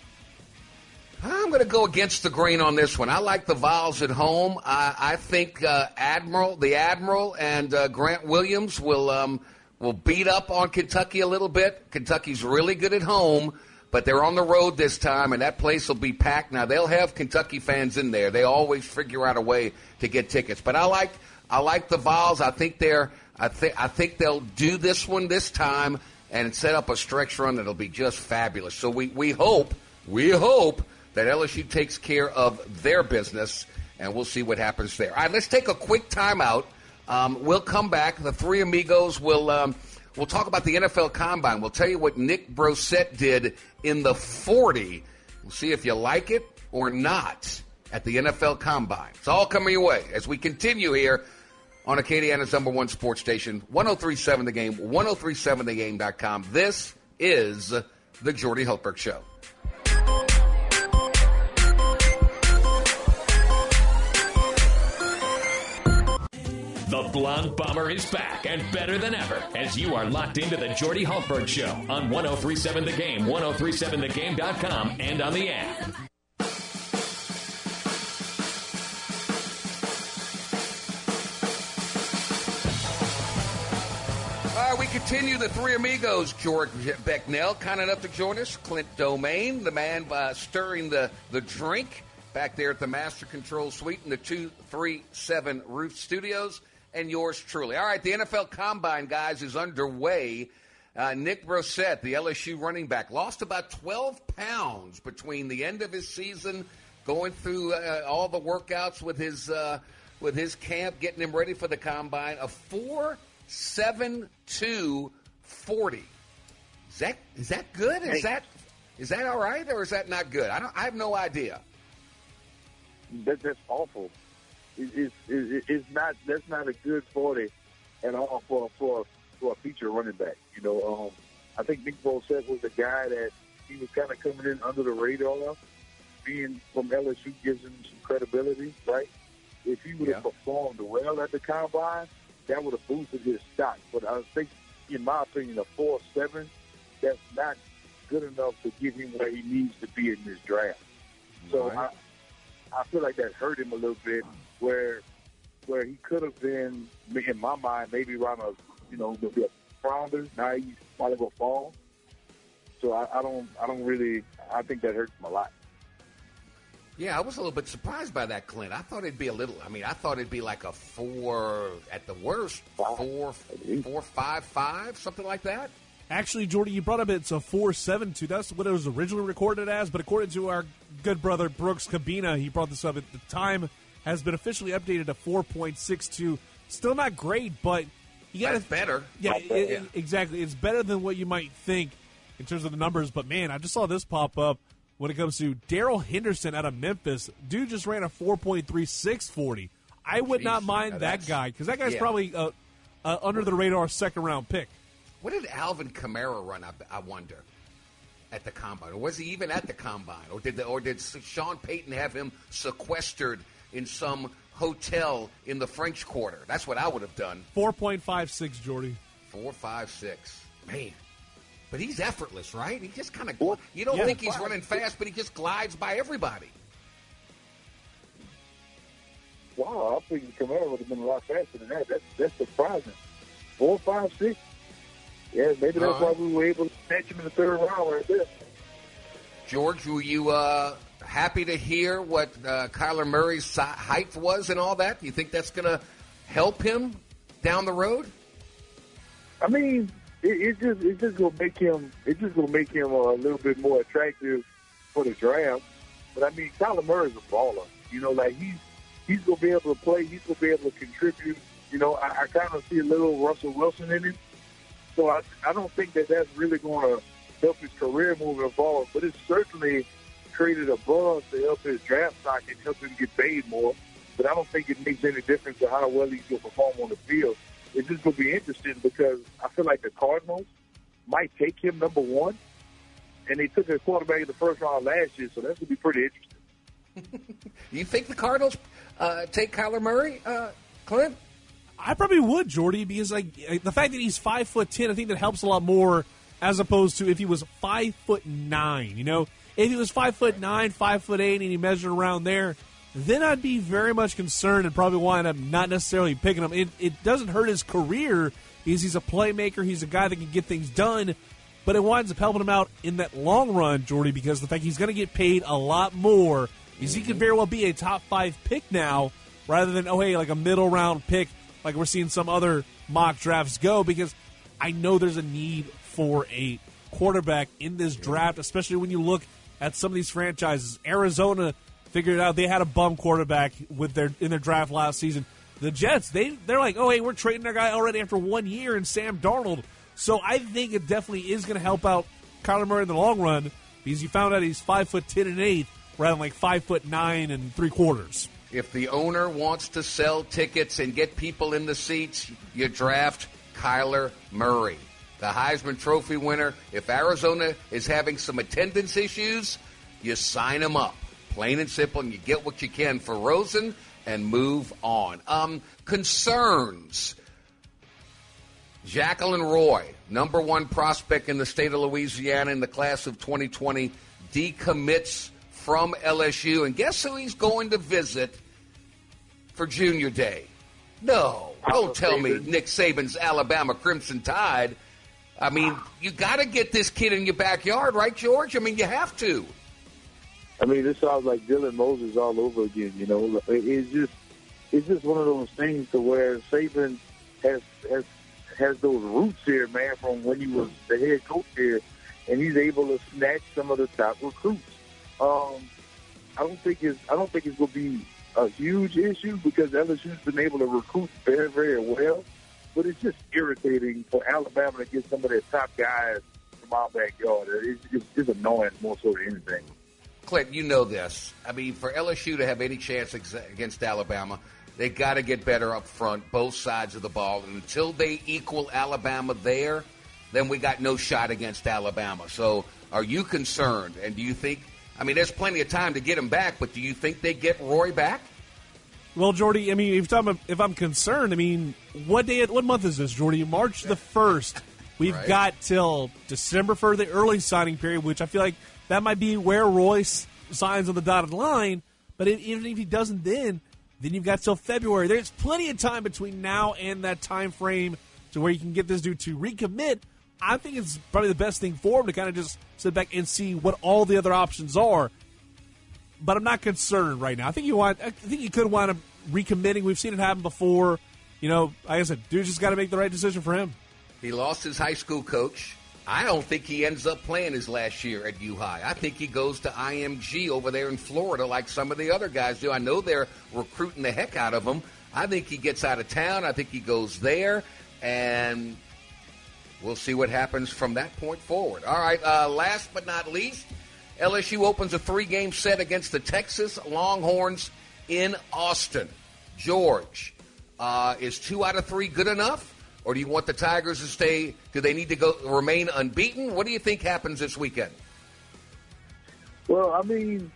A: I'm going to go against the grain on this one. I like the Vols at home. I, I think uh, Admiral, the Admiral, and uh, Grant Williams will um, will beat up on Kentucky a little bit. Kentucky's really good at home, but they're on the road this time, and that place will be packed. Now they'll have Kentucky fans in there. They always figure out a way to get tickets. But I like I like the Vols. I think they're I think I think they'll do this one this time and set up a stretch run that'll be just fabulous. So we, we hope we hope that L S U takes care of their business, and we'll see what happens there. All right, let's take a quick timeout. Um, we'll come back. The three amigos will um, we'll talk about the N F L Combine. We'll tell you what Nick Brossette did in the forty. We'll see if you like it or not at the N F L Combine. It's all coming your way as we continue here on Acadiana's number one sports station, one oh three point seven The Game, ten thirty-seven the game dot com. This is the Jordy Hultberg Show.
F: The Blonde Bomber is back and better than ever as you are locked into the Jordy Hultberg Show on ten thirty-seven The Game, ten thirty-seven the game dot com, and on the app.
A: All right, we continue the three amigos. George Becknell, kind enough to join us. Clint Domain, the man uh, stirring the, the drink back there at the Master Control Suite in the two thirty-seven Roof Studios. And yours truly. All right, the N F L Combine, guys, is underway. Uh, Nick Brossette, the L S U running back, lost about twelve pounds between the end of his season, going through uh, all the workouts with his uh, with his camp, getting him ready for the Combine. A four seven two forty. Is that is that good? Is that is that all right, or is that not good? I don't. I have no idea.
K: That, that's awful. It's, it's, it's not. That's not a good forty at all for for for a feature running back. You know, um, I think Nick Brossette was a guy that he was kind of coming in under the radar. Being from L S U gives him some credibility, right? If he would have yeah. performed well at the Combine, that would have boosted his stock. But I think, in my opinion, a four seven, that's not good enough to get him where he needs to be in this draft. So right. I, I feel like that hurt him a little bit. Where, where he could have been, in my mind, maybe around a, you know, maybe a founder. Now he's probably gonna fall. So I, I don't, I don't really. I think that hurts him a lot.
A: Yeah, I was a little bit surprised by that, Clint. I thought it'd be a little. I mean, I thought it'd be like a four at the worst, four, four, five, five, something like that.
I: Actually, Jordy, you brought up it's a four seven two. That's what it was originally recorded as. But according to our good brother Brooks Cabina, he brought this up at the time. has been officially updated to four point six two. Still not great, but you got
A: That's better.
I: Yeah, it, it, exactly. It's better than what you might think in terms of the numbers. But man, I just saw this pop up when it comes to Daryl Henderson out of Memphis. Dude just ran a four point three six forty. I would
A: Jeez,
I: not mind
A: now
I: that guy because that guy's
A: yeah.
I: probably a, a under the radar second round pick.
A: What did Alvin Kamara run? I, I wonder. At the combine, or was he even at the combine, or did the, or did Sean Payton have him sequestered in some hotel in the French Quarter? That's what I would have done.
I: Four point five six, Jordy.
A: Four, five, six. Man, but he's effortless, right? He just kind of you don't
I: Yeah.
A: think he's running fast, but he just glides by everybody.
K: Wow, I think Kamara would have been a lot faster than that. That's that's surprising. Four, five, six. Yeah, maybe that's
A: Uh-huh.
K: why we were able to snatch him in the third round right there.
A: George, were you uh, happy to hear what uh, Kyler Murray's si- height was and all that? Do you think that's going to help him down the road?
K: I mean, it, it just it's just gonna make him it's just gonna make him uh, a little bit more attractive for the draft. But I mean, Kyler Murray's a baller. You know, like he's he's gonna be able to play. He's gonna be able to contribute. You know, I, I kind of see a little Russell Wilson in him. So I, I don't think that that's really going to help his career moving forward, but it's certainly created a buzz to help his draft stock and help him get paid more. But I don't think it makes any difference to how well he's going to perform on the field. It's just going to be interesting because I feel like the Cardinals might take him number one, and they took a quarterback in the first round last year, so that's going to be pretty interesting.
A: You think the Cardinals uh, take Kyler Murray, uh, Clint?
I: I probably would, Jordy, because like the fact that he's five foot ten, I think that helps a lot more as opposed to if he was five foot nine. You know, if he was five foot nine, five foot eight, and he measured around there, then I'd be very much concerned and probably wind up not necessarily picking him. It, it doesn't hurt his career because he's a playmaker, he's a guy that can get things done, but it winds up helping him out in that long run, Jordy, because the fact he's going to get paid a lot more is he could very well be a top five pick now rather than oh hey like a middle round pick. Like we're seeing some other mock drafts go, because I know there's a need for a quarterback in this draft, especially when you look at some of these franchises. Arizona figured out they had a bum quarterback with their in their draft last season. The Jets, they they're like, oh hey, we're trading our guy already after one year in Sam Darnold. So I think it definitely is going to help out Kyler Murray in the long run because you found out he's five foot ten and eight rather than like five foot nine and three quarters.
A: If the owner wants to sell tickets and get people in the seats, you draft Kyler Murray, the Heisman Trophy winner. If Arizona is having some attendance issues, you sign him up. Plain and simple, and you get what you can for Rosen and move on. Um, concerns. Jacqueline Roy, number one prospect in the state of Louisiana in the class of twenty twenty, decommits from L S U. And guess who he's going to visit for Junior Day? No, don't tell me Nick Saban's Alabama Crimson Tide. I mean, you got to get this kid in your backyard, right, George? I mean, you have to.
K: I mean, this sounds like Dylan Moses all over again. You know, it's just it's just one of those things to where Saban has has has those roots here, man, from when he was the head coach here, and he's able to snatch some of the top recruits. Um, I don't think it's I don't think it's going to be a huge issue because L S U's been able to recruit very, very well. But it's just irritating for Alabama to get some of their top guys from our backyard. It's, it's just annoying more so than anything.
A: Clint, you know this. I mean, for L S U to have any chance ex- against Alabama, they got to get better up front, both sides of the ball. And until they equal Alabama there, then we got no shot against Alabama. So are you concerned? And do you think, I mean, there's plenty of time to get him back, but do you think they get Roy back?
I: Well, Jordy, I mean, if I'm, if I'm concerned, I mean, what day, what month is this, Jordy? March the first. We've
A: Right.
I: got till December for the early signing period, which I feel like that might be where Roy s- signs on the dotted line. But if, even if he doesn't then, then you've got till February. There's plenty of time between now and that time frame to where you can get this dude to recommit. I think it's probably the best thing for him to kind of just sit back and see what all the other options are. But I'm not concerned right now. I think you want. I think you could wind up recommitting. We've seen it happen before. You know, like I said, dude just got to make the right decision for him.
A: He lost his high school coach. I don't think he ends up playing his last year at U-High. I think he goes to I M G over there in Florida like some of the other guys do. I know they're recruiting the heck out of him. I think he gets out of town. I think he goes there, and we'll see what happens from that point forward. All right, uh, last but not least, L S U opens a three-game set against the Texas Longhorns in Austin. George, uh, is two out of three good enough? Or do you want the Tigers to stay? Do they need to go remain unbeaten? What do you think happens this weekend?
K: Well, I mean,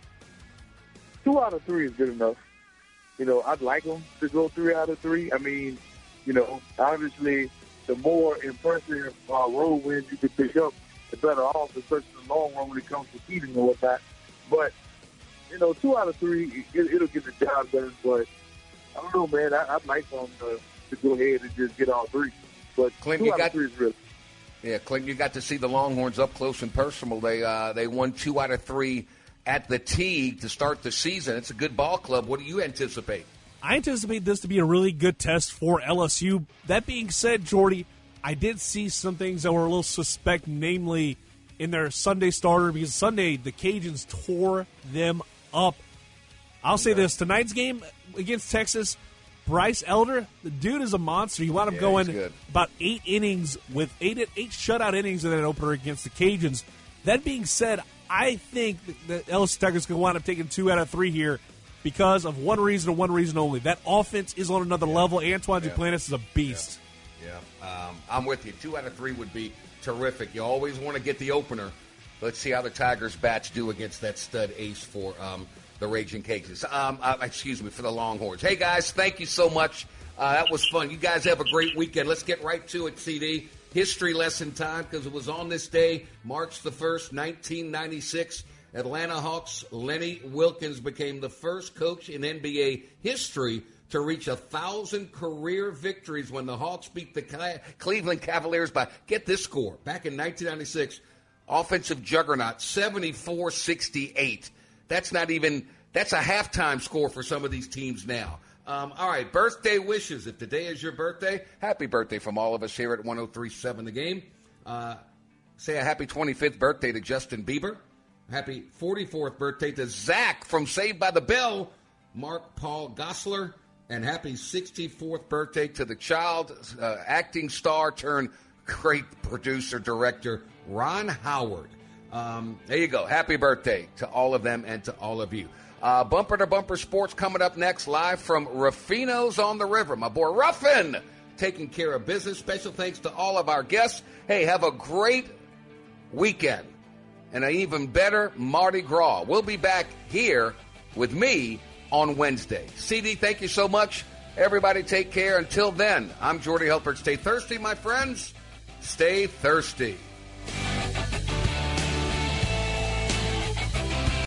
K: two out of three is good enough. You know, I'd like them to go three out of three. I mean, you know, obviously, the more impressive uh, road wins you can pick up, the better off, especially in the long run when it comes to seeding and whatnot. But, you know, two out of three, it, it'll get the job done. But I don't know, man. I, I'd like them to, to go ahead and just get all three. But
A: Clint,
K: two
A: you
K: out
A: got,
K: of three is really.
A: Yeah, Clint, you got to see the Longhorns up close and personal. They uh, they won two out of three at the T to start the season. It's a good ball club. What do you anticipate?
I: I anticipate this to be a really good test for L S U. That being said, Jordy, I did see some things that were a little suspect, namely in their Sunday starter, because Sunday the Cajuns tore them up. I'll say this, tonight's game against Texas, Bryce Elder, the dude is a monster. He wound up
A: Yeah,
I: going about eight innings with eight eight shutout innings in that opener against the Cajuns. That being said, I think that L S U Tigers going to wind up taking two out of three here because of one reason and one reason only. That offense is on another yeah. level. Antoine yeah. Duplantis is a beast.
A: Yeah, yeah. Um, I'm with you. Two out of three would be terrific. You always want to get the opener. Let's see how the Tigers bats do against that stud ace for um, the Raging Cajuns. Um, uh, excuse me, for the Longhorns. Hey, guys, thank you so much. Uh, that was fun. You guys have a great weekend. Let's get right to it, C D. History lesson time, because it was on this day, March the first, nineteen ninety-six. Atlanta Hawks' Lenny Wilkens became the first coach in N B A history to reach a thousand career victories when the Hawks beat the Cleveland Cavaliers by, get this score, back in nineteen ninety-six, offensive juggernaut, seventy-four sixty-eight. That's not even, that's a halftime score for some of these teams now. Um, all right, birthday wishes. If today is your birthday, happy birthday from all of us here at one oh three point seven The Game. Uh, say a happy twenty-fifth birthday to Justin Bieber. Happy forty-fourth birthday to Zach from Saved by the Bell, Mark Paul Gosselaar. And happy sixty-fourth birthday to the child uh, acting star turned great producer, director, Ron Howard. Um, there you go. Happy birthday to all of them and to all of you. Uh, Bumper to Bumper Sports coming up next, live from Ruffino's on the River. My boy Ruffin taking care of business. Special thanks to all of our guests. Hey, have a great weekend and an even better Mardi Gras. We'll be back here with me on Wednesday. C D, thank you so much. Everybody take care. Until then, I'm Jordy Hultberg. Stay thirsty, my friends. Stay thirsty.